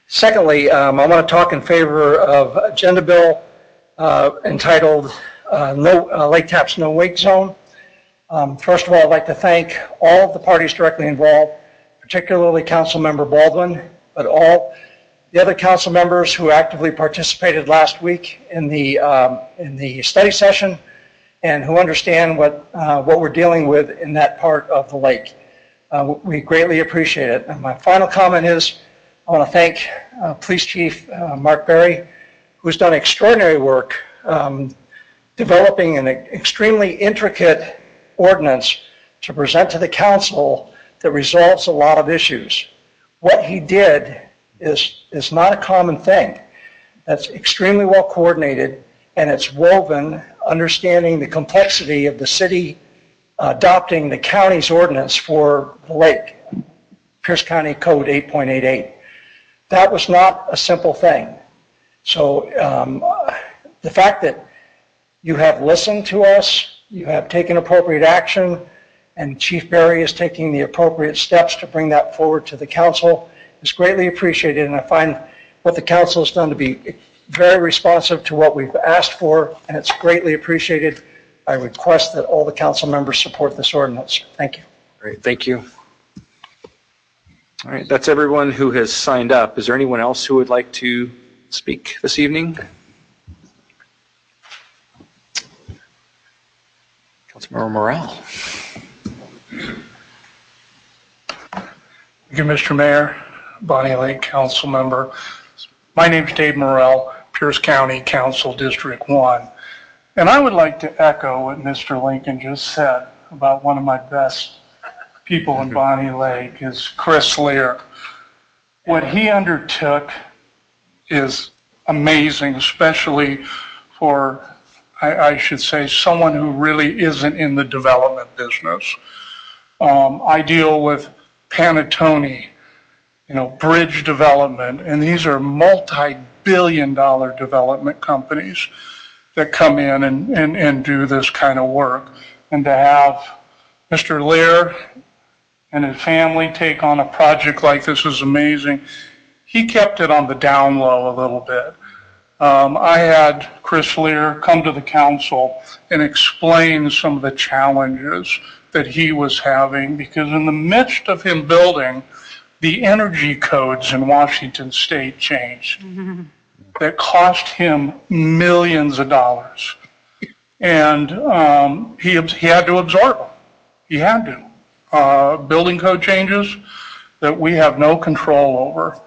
Secondly, I want to talk in favor of agenda bill entitled Lake Tapps No Wake Zone. First of all, I'd like to thank all of the parties directly involved, particularly Councilmember Baldwin, but all the other council members who actively participated last week in the study session and who understand what we're dealing with in that part of the lake. We greatly appreciate it. And my final comment is I want to thank Police Chief Mark Berry, who's done extraordinary work developing an extremely intricate ordinance to present to the council that resolves a lot of issues. What he did is not a common thing. That's extremely well coordinated, and it's woven understanding the complexity of the city adopting the county's ordinance for the lake, Pierce County Code 8.88. That was not a simple thing. So the fact that you have listened to us, you have taken appropriate action, and Chief Berry is taking the appropriate steps to bring that forward to the council is greatly appreciated, and I find what the council has done to be very responsive to what we've asked for, and it's greatly appreciated. I request that all the council members support this ordinance. Thank you. Great, thank you. All right, that's everyone who has signed up. Is there anyone else who would like to speak this evening? Councilmember Morrell. Thank you, Mr. Mayor, Bonnie Lake Council Member. My name is Dave Morrell, Pierce County Council District 1. And I would like to echo what Mr. Lincoln just said about one of my best people in Bonnie Lake is Chris Lear. What he undertook is amazing, especially for, I should say, someone who really isn't in the development business. I deal with Panattoni, bridge development, and these are multi-billion-dollar development companies that come in and do this kind of work. And to have Mr. Lear and his family take on a project like this is amazing. He kept it on the down low a little bit. I had Chris Lear come to the council and explain some of the challenges that he was having, because in the midst of him building, the energy codes in Washington State changed. That cost him millions of dollars. And he had to absorb them. He had to. Building code changes that we have no control over.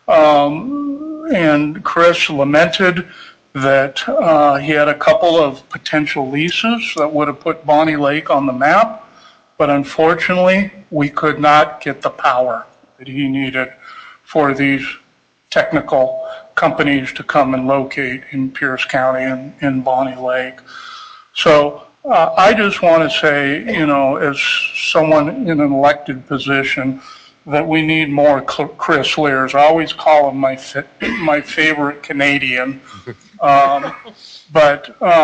And Chris lamented that he had a couple of potential leases that would have put Bonnie Lake on the map, but unfortunately we could not get the power that he needed for these technical companies to come and locate in Pierce County and in Bonnie Lake. So I just want to say, as someone in an elected position, that we need more Chris Lears. I always call him my favorite Canadian. But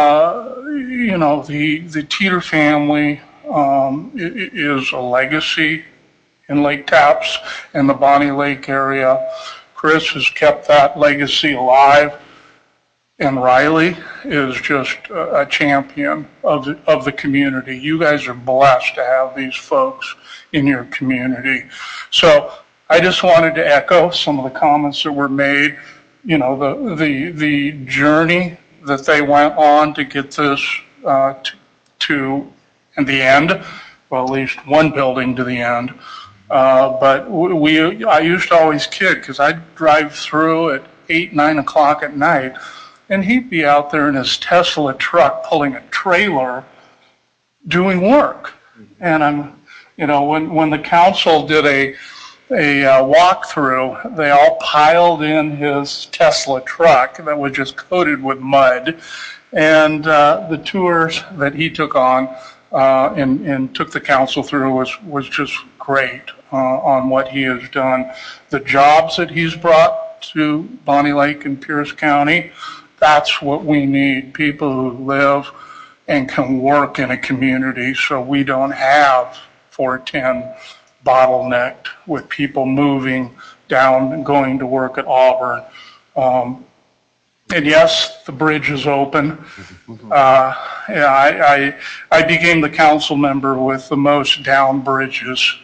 the Teeter family is a legacy in Lake Tapps and the Bonnie Lake area. Chris has kept that legacy alive, and Riley is just a champion of the community. You guys are blessed to have these folks in your community. So I just wanted to echo some of the comments that were made. The journey that they went on to get this to in the end, well, at least one building to the end. But I used to always kid, because I'd drive through at 8, 9 o'clock at night, and he'd be out there in his Tesla truck pulling a trailer doing work. And when the council did a walkthrough, they all piled in his Tesla truck that was just coated with mud. And the tours that he took on and took the council through was just great on what he has done. The jobs that he's brought to Bonnie Lake and Pierce County, that's what we need, people who live and can work in a community, so we don't have 410 bottlenecked with people moving down and going to work at Auburn. And yes, the bridge is open. I became the council member with the most down bridges.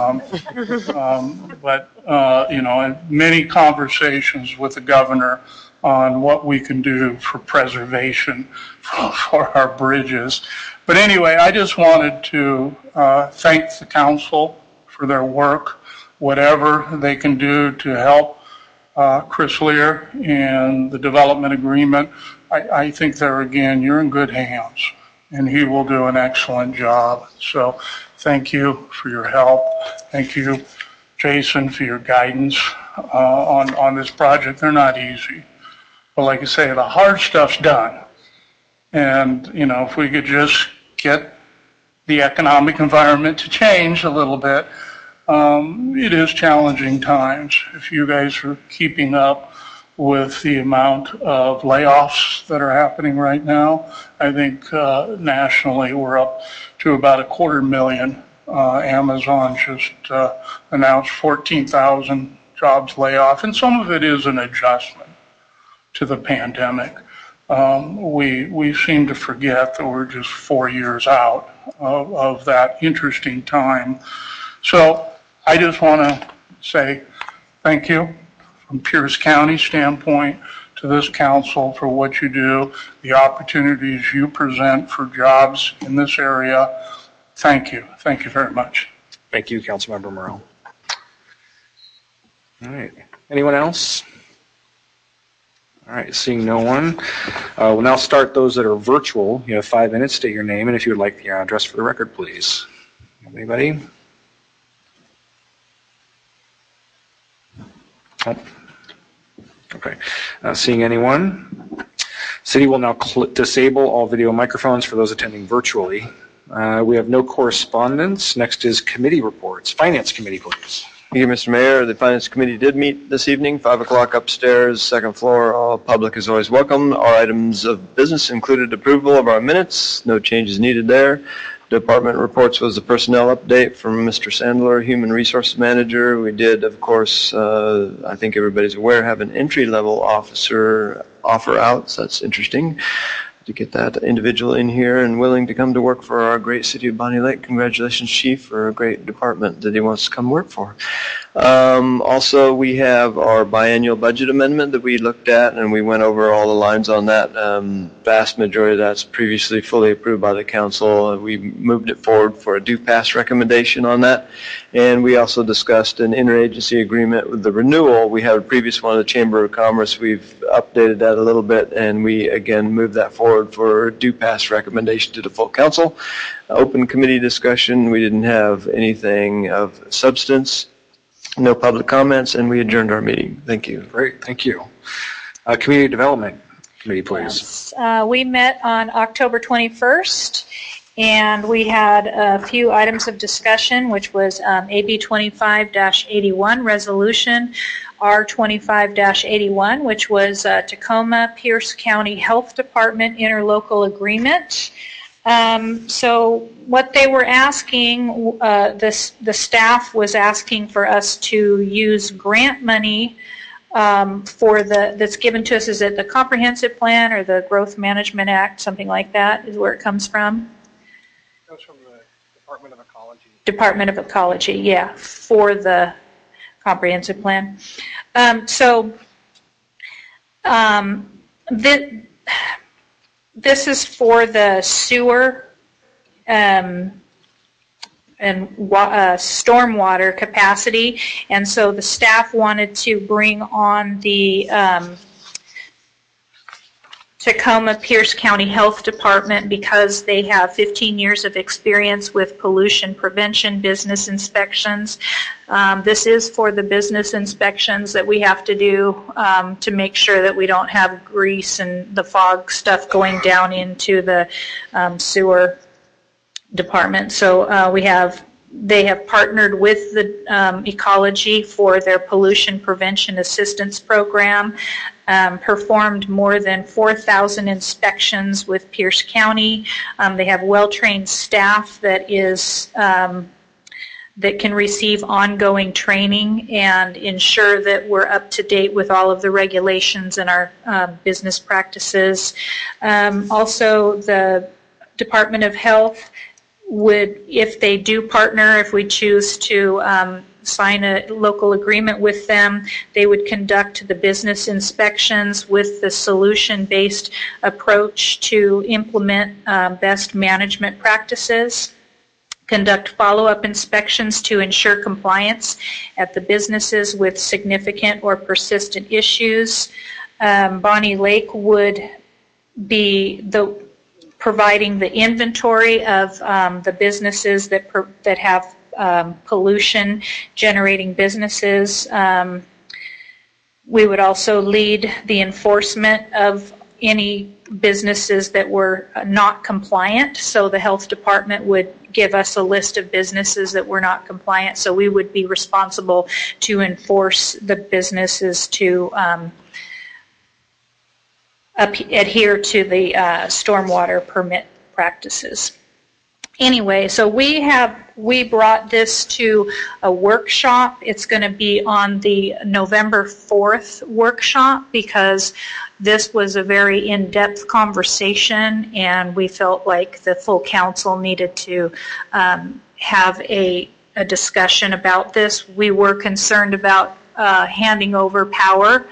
But many conversations with the governor on what we can do for preservation for our bridges. But anyway, I just wanted to thank the council for their work, whatever they can do to help Chris Lear and the development agreement. I think there again, you're in good hands, and he will do an excellent job. So thank you for your help. Thank you, Jason, for your guidance on this project. They're not easy. But like I say, the hard stuff's done. And, if we could just get the economic environment to change a little bit, it is challenging times. If you guys are keeping up with the amount of layoffs that are happening right now, I think nationally we're up to about 250,000. Amazon just announced 14,000 jobs layoff, and some of it is an adjustment to the pandemic. We seem to forget that we're just 4 years out of that interesting time. So I just want to say thank you from Pierce County standpoint to this council for what you do, the opportunities you present for jobs in this area. Thank you. Thank you very much. Thank you, Councilmember Morrell. All right. Anyone else? All right, seeing no one. We'll now start those that are virtual. You have 5 minutes. State your name and if you would like the address for the record, please. Anybody? Oh. Okay. Seeing anyone? City will now disable all video microphones for those attending virtually. We have no correspondence. Next is committee reports. Finance Committee, please. Thank you, Mr. Mayor. The Finance Committee did meet this evening, 5 o'clock upstairs, second floor. All public is always welcome. Our items of business included approval of our minutes. No changes needed there. Department reports was the personnel update from Mr. Sandler, Human Resources Manager. We did, of course, I think everybody's aware, have an entry-level officer offer out, so that's interesting to get that individual in here and willing to come to work for our great city of Bonnie Lake. Congratulations, Chief, for a great department that he wants to come work for. Also, we have our biannual budget amendment that we looked at, and we went over all the lines on that. Vast majority of that's previously fully approved by the council. We moved it forward for a due pass recommendation on that, and we also discussed an interagency agreement with the renewal. We had a previous one of the Chamber of Commerce. We've updated that a little bit, and we again moved that forward for due pass recommendation to the full council. Open committee discussion. We didn't have anything of substance. No public comments, and we adjourned our meeting. Thank you. Great, thank you. Community Development Committee, please. Yes. We met on October 21st, and we had a few items of discussion, which was AB 25-81 resolution, R25-81, which was Tacoma Pierce County Health Department interlocal agreement. So what they were asking, the staff was asking for us to use grant money for that's given to us. Is it the Comprehensive Plan or the Growth Management Act, something like that is where it comes from? It comes from the Department of Ecology. Department of Ecology, yeah, for the Comprehensive Plan. This is for the sewer and stormwater capacity, and so the staff wanted to bring on the Tacoma Pierce County Health Department because they have 15 years of experience with pollution prevention business inspections. This is for the business inspections that we have to do to make sure that we don't have grease and the fog stuff going down into the sewer department. So they have partnered with the Ecology for their pollution prevention assistance program, performed more than 4,000 inspections with Pierce County. They have well-trained staff that is that can receive ongoing training and ensure that we're up to date with all of the regulations and our business practices. Also, the Department of Health would, if they do partner, if we choose to sign a local agreement with them, they would conduct the business inspections with the solution-based approach to implement best management practices, conduct follow-up inspections to ensure compliance at the businesses with significant or persistent issues. Bonnie Lake would be providing the inventory of the businesses that have pollution generating businesses. We would also lead the enforcement of any businesses that were not compliant. So the health department would give us a list of businesses that were not compliant. So we would be responsible to enforce the businesses to adhere to the stormwater permit practices. Anyway, so we brought this to a workshop. It's going to be on the November 4th workshop because this was a very in-depth conversation, and we felt like the full council needed to have a discussion about this. We were concerned about handing over power,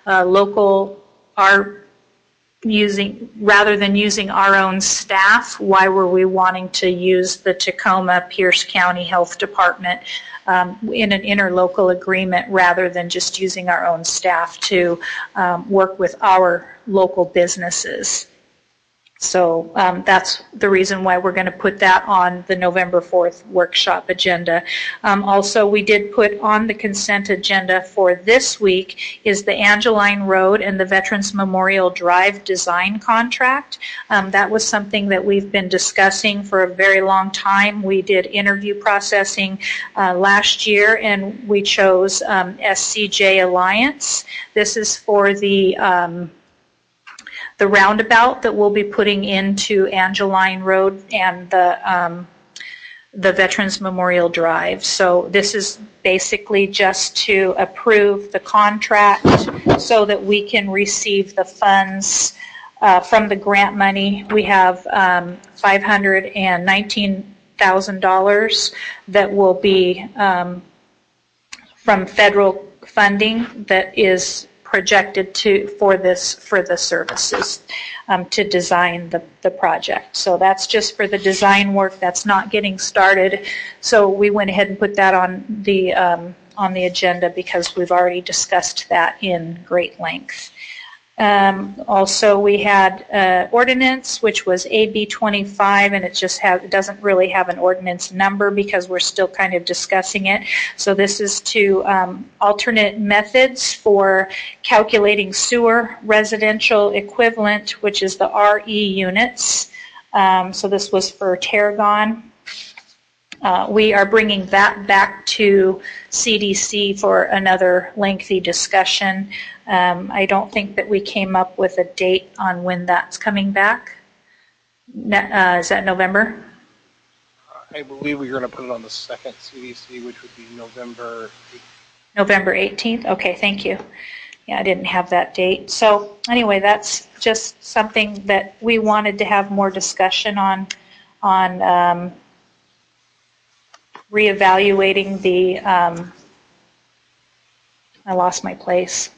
rather than using our own staff. Why were we wanting to use the Tacoma Pierce County Health Department in an interlocal agreement rather than just using our own staff to work with our local businesses? So that's the reason why we're going to put that on the November 4th workshop agenda. Also, we did put on the consent agenda for this week is the Angeline Road and the Veterans Memorial Drive design contract. That was something that we've been discussing for a very long time. We did interview processing last year, and we chose SCJ Alliance. This is for the roundabout that we'll be putting into Angeline Road and the Veterans Memorial Drive. So this is basically just to approve the contract so that we can receive the funds from the grant money. We have $519,000 that will be from federal funding that is projected for the services to design the project. So that's just for the design work. That's not getting started. So we went ahead and put that on the agenda because we've already discussed that in great length. Also, we had ordinance, which was AB 25, and it doesn't really have an ordinance number because we're still kind of discussing it. So this is to alternate methods for calculating sewer residential equivalent, which is the RE units. So this was for Tarragon. We are bringing that back to CDC for another lengthy discussion. I don't think that we came up with a date on when that's coming back. Is that November? I believe we're going to put it on the second CDC, which would be November 18th. November 18th? Okay, thank you. Yeah, I didn't have that date. So anyway, that's just something that we wanted to have more discussion on reevaluating the, I lost my place.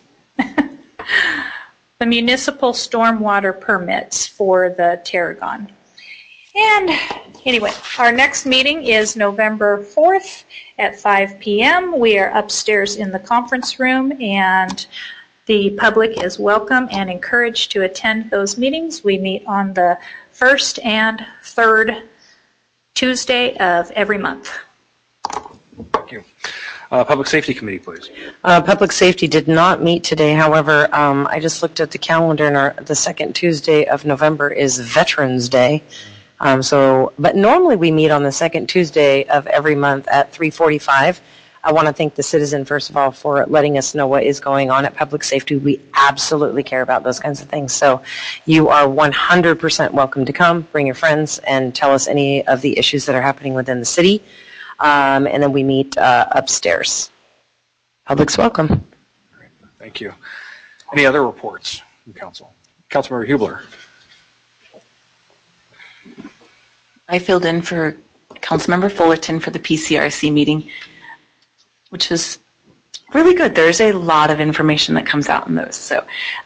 The municipal stormwater permits for the Tarragon. And anyway, our next meeting is November 4th at 5 p.m. We are upstairs in the conference room, and the public is welcome and encouraged to attend those meetings. We meet on the first and third Tuesday of every month. Thank you. Public Safety Committee, please. Public Safety did not meet today. However, I just looked at the calendar, and the second Tuesday of November is Veterans Day. But normally we meet on the second Tuesday of every month at 3:45. I want to thank the citizen, first of all, for letting us know what is going on at Public Safety. We absolutely care about those kinds of things. So you are 100% welcome to come, bring your friends, and tell us any of the issues that are happening within the city. and then we meet upstairs. Public's welcome. Thank you. Any other reports from council? Councilmember Hubler. I filled in for Councilmember Fullerton for the PCRC meeting, which was really good. There's a lot of information that comes out in those. So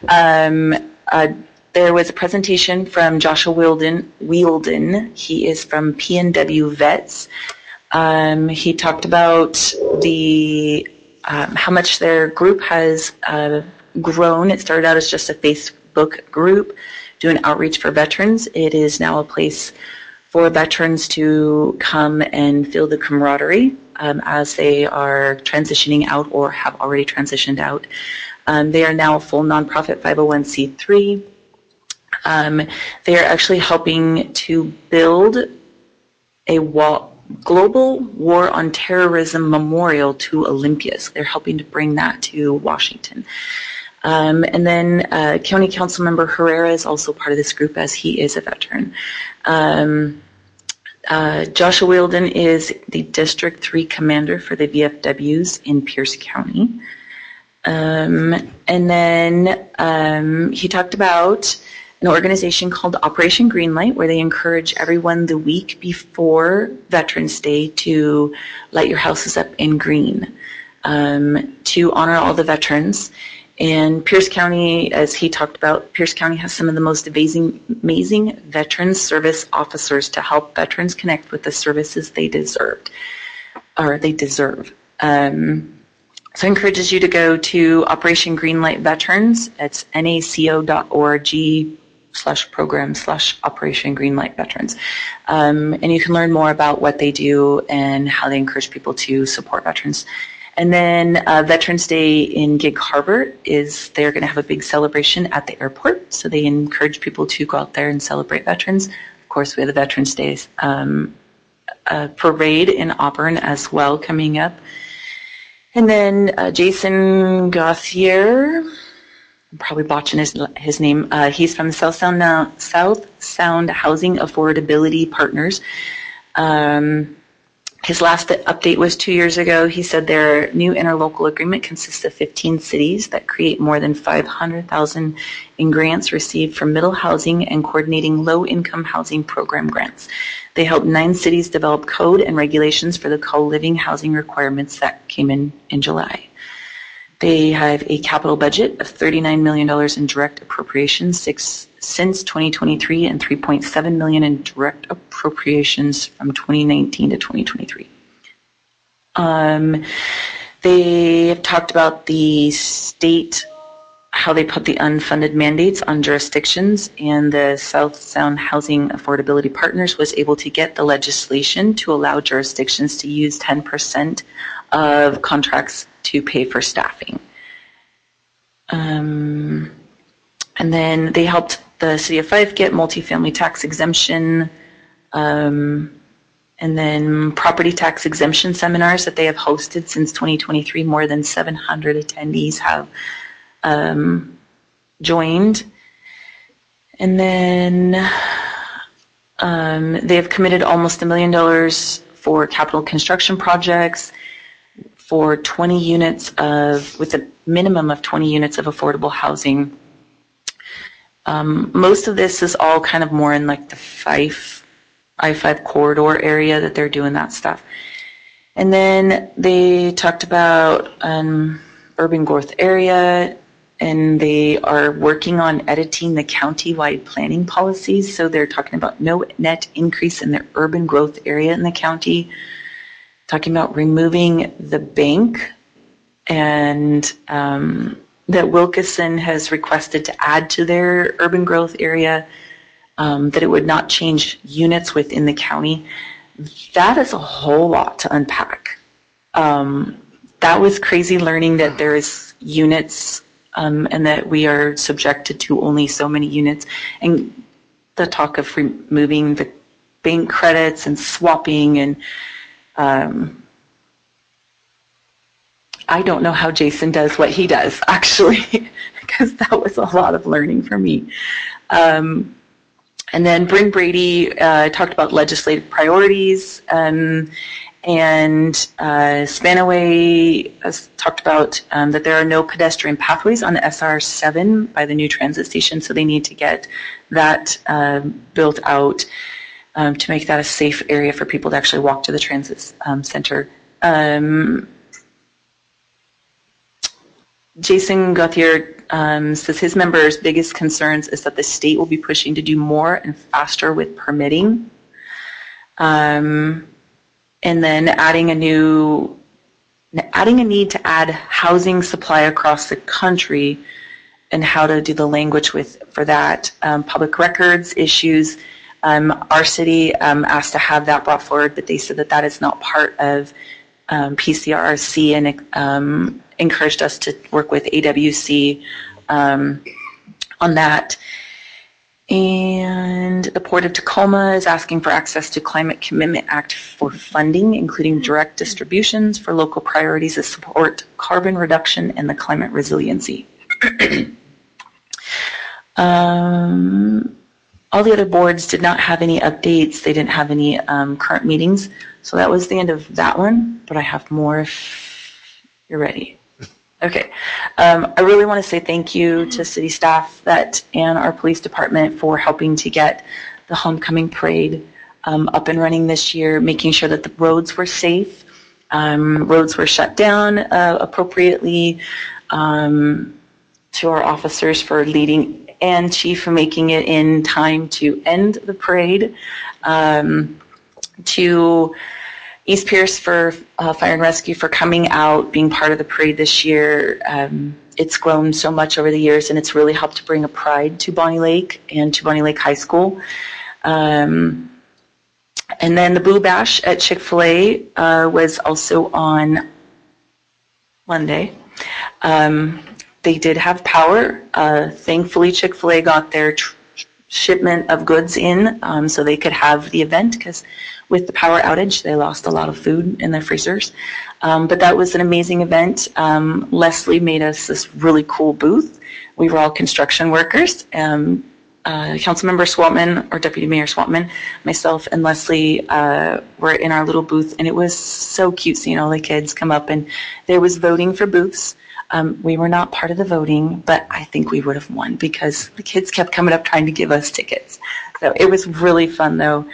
there was a presentation from Joshua Wielden. He is from PNW Vets. He talked about the how much their group has grown. It started out as just a Facebook group doing outreach for veterans. It is now a place for veterans to come and feel the camaraderie as they are transitioning out or have already transitioned out. They are now a full nonprofit 501c3. They are actually helping to build a global war on terrorism memorial to Olympia. So they're helping to bring that to Washington. And then County Council Member Herrera is also part of this group as he is a veteran. Joshua Wielden is the District 3 Commander for the VFWs in Pierce County. And then he talked about an organization called Operation Greenlight, where they encourage everyone the week before Veterans Day to light your houses up in green to honor all the veterans. And Pierce County, as he talked about, Pierce County has some of the most amazing veterans service officers to help veterans connect with the services they deserve. So it encourages you to go to Operation Greenlight Veterans. It's naco.org/program/Operation Greenlight Veterans. And you can learn more about what they do and how they encourage people to support veterans. And then Veterans Day in Gig Harbor they're going to have a big celebration at the airport. So they encourage people to go out there and celebrate veterans. Of course, we have the Veterans Day parade in Auburn as well coming up. And then Jason Gauthier, I'm probably botching his name. He's from South Sound Housing Affordability Partners. His last update was 2 years ago. He said their new interlocal agreement consists of 15 cities that create more than $500,000 in grants received from middle housing and coordinating low-income housing program grants. They helped 9 cities develop code and regulations for the co-living housing requirements that came in July. They have a capital budget of $39 million in direct appropriations since 2023 and $3.7 million in direct appropriations from 2019 to 2023. They have talked about the state, how they put the unfunded mandates on jurisdictions, and the South Sound Housing Affordability Partners was able to get the legislation to allow jurisdictions to use 10% of contracts to pay for staffing. And then they helped the City of Fife get multifamily tax exemption, and then property tax exemption seminars that they have hosted since 2023. More than 700 attendees have joined. And then they have committed almost $1 million for capital construction projects for 20 units with a minimum of 20 units of affordable housing. Most of this is all kind of more in like the I-5 corridor area that they're doing that stuff. And then they talked about urban growth area, and they are working on editing the county-wide planning policies. So they're talking about no net increase in their urban growth area in the county, talking about removing the bank, and that Wilkeson has requested to add to their urban growth area, that it would not change units within the county. That is a whole lot to unpack. That was crazy learning that there's units and that we are subjected to only so many units. And the talk of removing the bank credits and swapping, and I don't know how Jason does what he does, actually, because that was a lot of learning for me. And then Bryn Brady talked about legislative priorities, and And Spanaway has talked about that there are no pedestrian pathways on the SR7 by the new transit station, so they need to get that built out to make that a safe area for people to actually walk to the transit center. Jason Gauthier says his members' biggest concerns is that the state will be pushing to do more and faster with permitting. And then adding a need to add housing supply across the country and how to do the language for that. Public records issues. Our city asked to have that brought forward, but they said that that is not part of PCRC and encouraged us to work with AWC on that. And the Port of Tacoma is asking for access to Climate Commitment Act for funding, including direct distributions for local priorities that support carbon reduction and the climate resiliency. All the other boards did not have any updates. They didn't have any current meetings. So that was the end of that one, but I have more if you're ready. Okay. I really want to say thank you to city staff and our police department for helping to get the homecoming parade up and running this year, making sure that the roads were safe. Roads were shut down appropriately, to our officers for leading and chief for making it in time to end the parade, to East Pierce for Fire and Rescue for coming out, being part of the parade this year. It's grown so much over the years, and it's really helped to bring a pride to Bonnie Lake and to Bonnie Lake High School. And then the Boo Bash at Chick-fil-A was also on Monday. They did have power. Thankfully, Chick-fil-A got their shipment of goods in so they could have the event, because with the power outage, they lost a lot of food in their freezers. But that was an amazing event. Leslie made us this really cool booth. We were all construction workers. Councilmember Swatman, or Deputy Mayor Swatman, myself, and Leslie were in our little booth, and it was so cute seeing all the kids come up. And there was voting for booths. We were not part of the voting, but I think we would have won because the kids kept coming up trying to give us tickets. So it was really fun, though.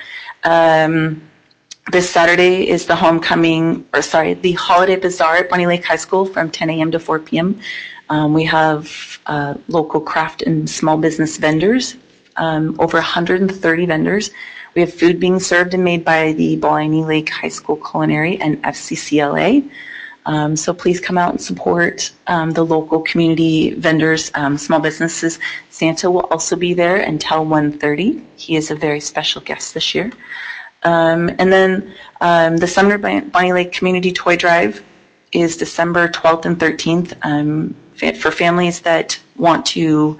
This Saturday is the the Holiday Bazaar at Bonnie Lake High School from 10 a.m. to 4 p.m. We have local craft and small business vendors, over 130 vendors. We have food being served and made by the Bonnie Lake High School Culinary and FCCLA. So please come out and support the local community vendors, small businesses. Santa will also be there until 1:30. He is a very special guest this year. And then the Sumner Bonnie Lake Community Toy Drive is December 12th and 13th. For families that want to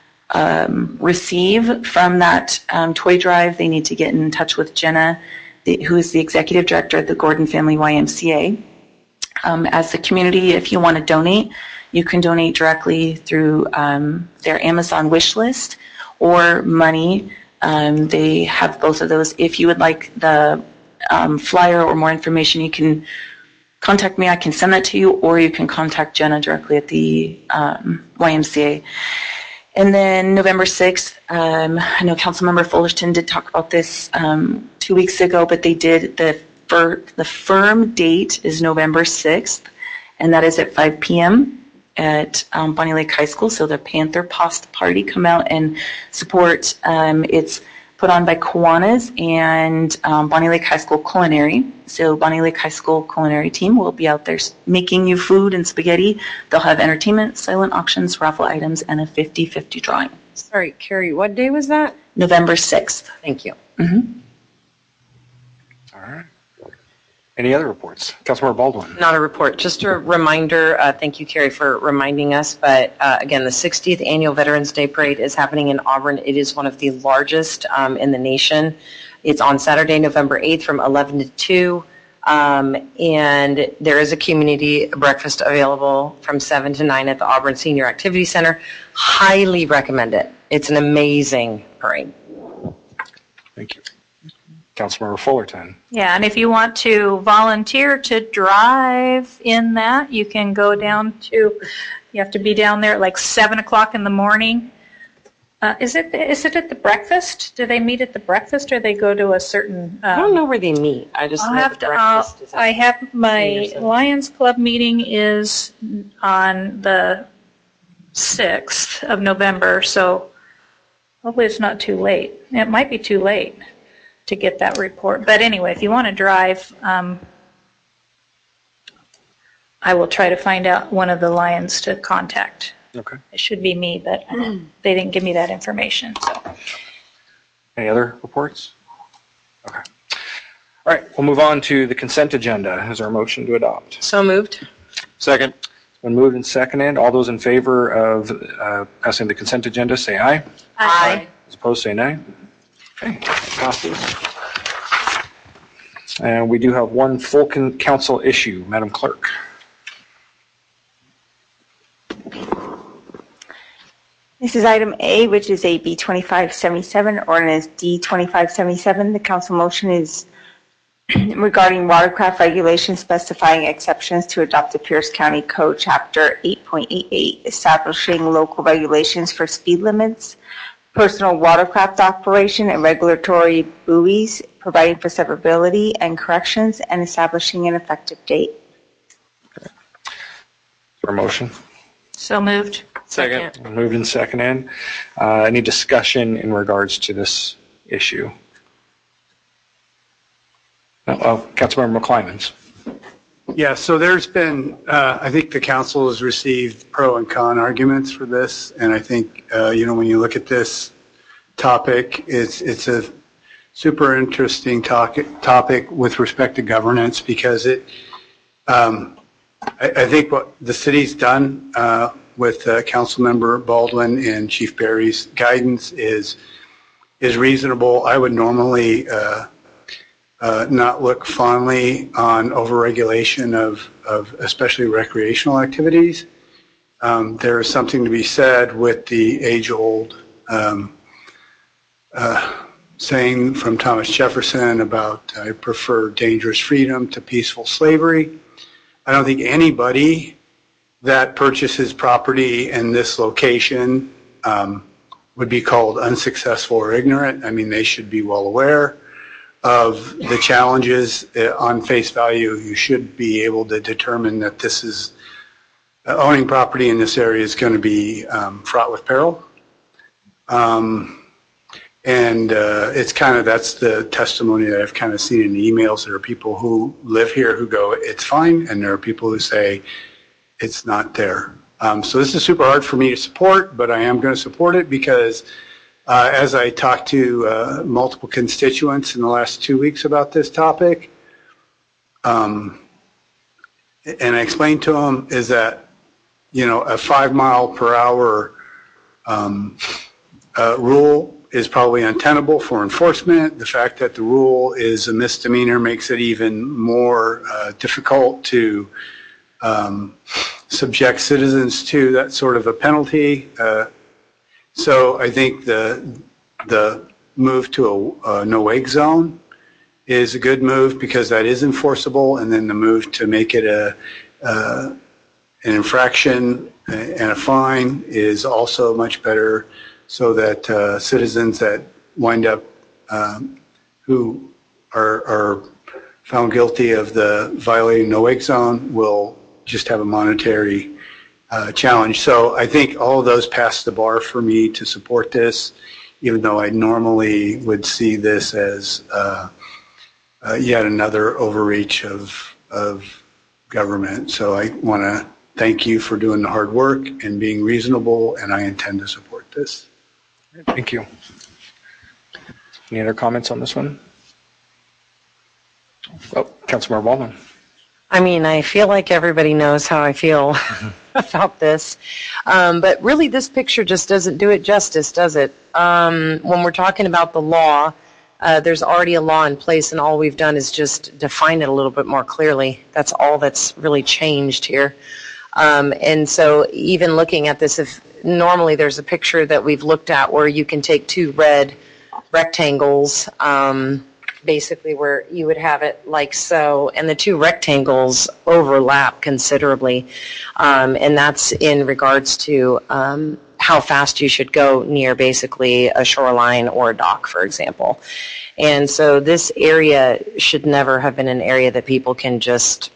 receive from that toy drive, they need to get in touch with Jenna, who is the executive director at the Gordon Family YMCA. As the community, if you want to donate, you can donate directly through their Amazon wish list or money. They have both of those. If you would like the flyer or more information, you can contact me. I can send that to you, or you can contact Jenna directly at the YMCA. And then November 6th, I know Councilmember Fullerton did talk about this 2 weeks ago, but they did the firm date is November 6th, and that is at 5 p.m. at Bonnie Lake High School. So the Panther Pasta Party, come out and support. It's put on by Kiwanis and Bonnie Lake High School Culinary. So Bonnie Lake High School Culinary team will be out there making you food and spaghetti. They'll have entertainment, silent auctions, raffle items, and a 50-50 drawing. Sorry, Carrie, what day was that? November 6th. Thank you. Mm-hmm. All right. Any other reports? Councilmember Baldwin. Not a report, just a reminder. Thank you, Carrie, for reminding us. But again, the 60th Annual Veterans Day Parade is happening in Auburn. It is one of the largest in the nation. It's on Saturday, November 8th from 11 to 2. And there is a community breakfast available from 7 to 9 at the Auburn Senior Activity Center. Highly recommend it. It's an amazing parade. Thank you. Councilmember Fullerton. Yeah, and if you want to volunteer to drive in that, you can go down to, you have to be down there at like 7 o'clock in the morning. Is it at the breakfast? Do they meet at the breakfast or they go to a certain? I don't know where they meet. I just know the breakfast is at I have my Lions Club meeting is on the 6th of November, so hopefully it's not too late. It might be too late to get that report. But anyway, if you want to drive, I will try to find out one of the Lions to contact. Okay. It should be me, but they didn't give me that information. So. Any other reports? Okay. All right, we'll move on to the consent agenda. Is there a motion to adopt? So moved. Second. It's been moved and seconded. All those in favor of passing the consent agenda, say aye. Aye. Those opposed, say nay. Okay, passes. And we do have one full council issue. Madam Clerk. This is item A, which is AB 2577, ordinance D 2577. The council motion is regarding watercraft regulations specifying exceptions to adopt the Pierce County Code Chapter 8.88, establishing local regulations for speed limits, personal watercraft operation, and regulatory buoys, providing for severability and corrections, and establishing an effective date. Okay. Is there a motion? So moved. Second. Moved and seconded. Any discussion in regards to this issue? Councilmember McClymans. Yeah, so there's been, I think the council has received pro and con arguments for this, and I think, when you look at this topic, it's a super interesting topic with respect to governance because I think what the city's done with Councilmember Baldwin and Chief Barry's guidance is reasonable. I would normally not look fondly on overregulation of especially recreational activities. There is something to be said with the age-old saying from Thomas Jefferson about I prefer dangerous freedom to peaceful slavery. I don't think anybody that purchases property in this location would be called unsuccessful or ignorant. I mean, they should be well aware of the challenges on face value. You should be able to determine that this is owning property in this area is going to be fraught with peril. It's kind of, that's the testimony that I've kind of seen in the emails. There are people who live here who go, it's fine. And there are people who say, it's not there. So this is super hard for me to support, but I am going to support it because as I talked to multiple constituents in the last 2 weeks about this topic, and I explained to them is that, a 5 mile per hour rule is probably untenable for enforcement. The fact that the rule is a misdemeanor makes it even more difficult to subject citizens to that sort of a penalty. So I think the move to a no-wake zone is a good move because that is enforceable, and then the move to make it an infraction and a fine is also much better, so that citizens that wind up who are found guilty of the violating no-wake zone will just have a monetary challenge. So I think all of those pass the bar for me to support this, even though I normally would see this as yet another overreach of government. So I want to thank you for doing the hard work and being reasonable, and I intend to support this. Thank you. Any other comments on this one? Oh, Councilmember Baldwin. I mean, I feel like everybody knows how I feel about this. But really, this picture just doesn't do it justice, does it? When we're talking about the law, there's already a law in place, and all we've done is just define it a little bit more clearly. That's all that's really changed here. And so even looking at this, if normally there's a picture that we've looked at where you can take two red rectangles, basically where you would have it like so, and the two rectangles overlap considerably. And that's in regards to how fast you should go near basically a shoreline or a dock, for example. And so this area should never have been an area that people can just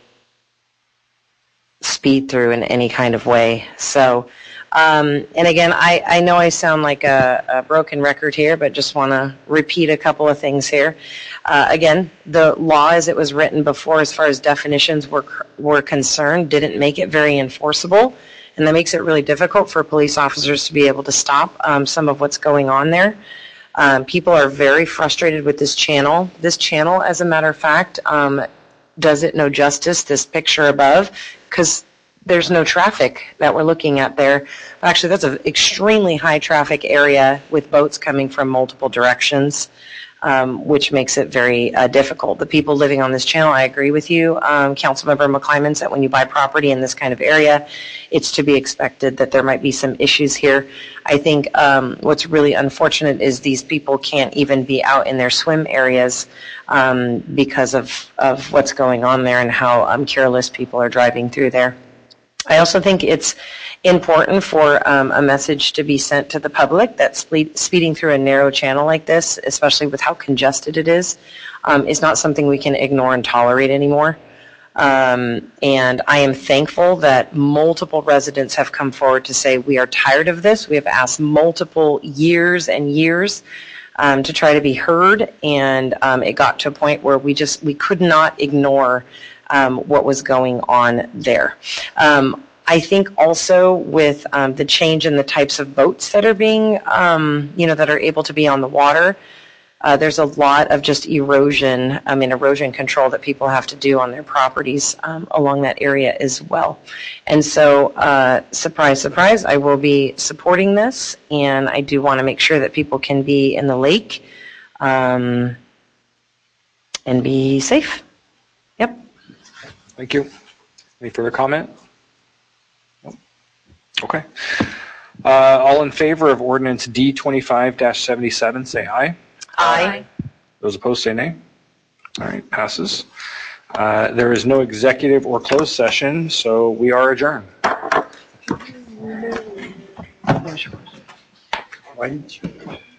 speed through in any kind of way. So, and again, I know I sound like a broken record here, but just want to repeat a couple of things here. Again, the law as it was written before, as far as definitions were concerned, didn't make it very enforceable, and that makes it really difficult for police officers to be able to stop some of what's going on there. People are very frustrated with this channel. This channel, as a matter of fact, does it no justice, this picture above, because there's no traffic that we're looking at there. Actually, that's an extremely high traffic area with boats coming from multiple directions, which makes it very difficult. The people living on this channel, I agree with you, Councilmember McClymans, that when you buy property in this kind of area, it's to be expected that there might be some issues here. I think what's really unfortunate is these people can't even be out in their swim areas because of what's going on there and how careless people are driving through there. I also think it's important for a message to be sent to the public that speeding through a narrow channel like this, especially with how congested it is not something we can ignore and tolerate anymore. And I am thankful that multiple residents have come forward to say we are tired of this. We have asked multiple years and years to try to be heard, and it got to a point where we could not ignore what was going on there. I think also with the change in the types of boats that are being, that are able to be on the water, there's a lot of just erosion control that people have to do on their properties along that area as well. And so, surprise, surprise, I will be supporting this, and I do want to make sure that people can be in the lake and be safe. Yep. Thank you. Any further comment? Nope. Okay. All in favor of ordinance D25-77, say aye. Aye. Those opposed, say nay. All right, passes. There is no executive or closed session, so we are adjourned. Why didn't you?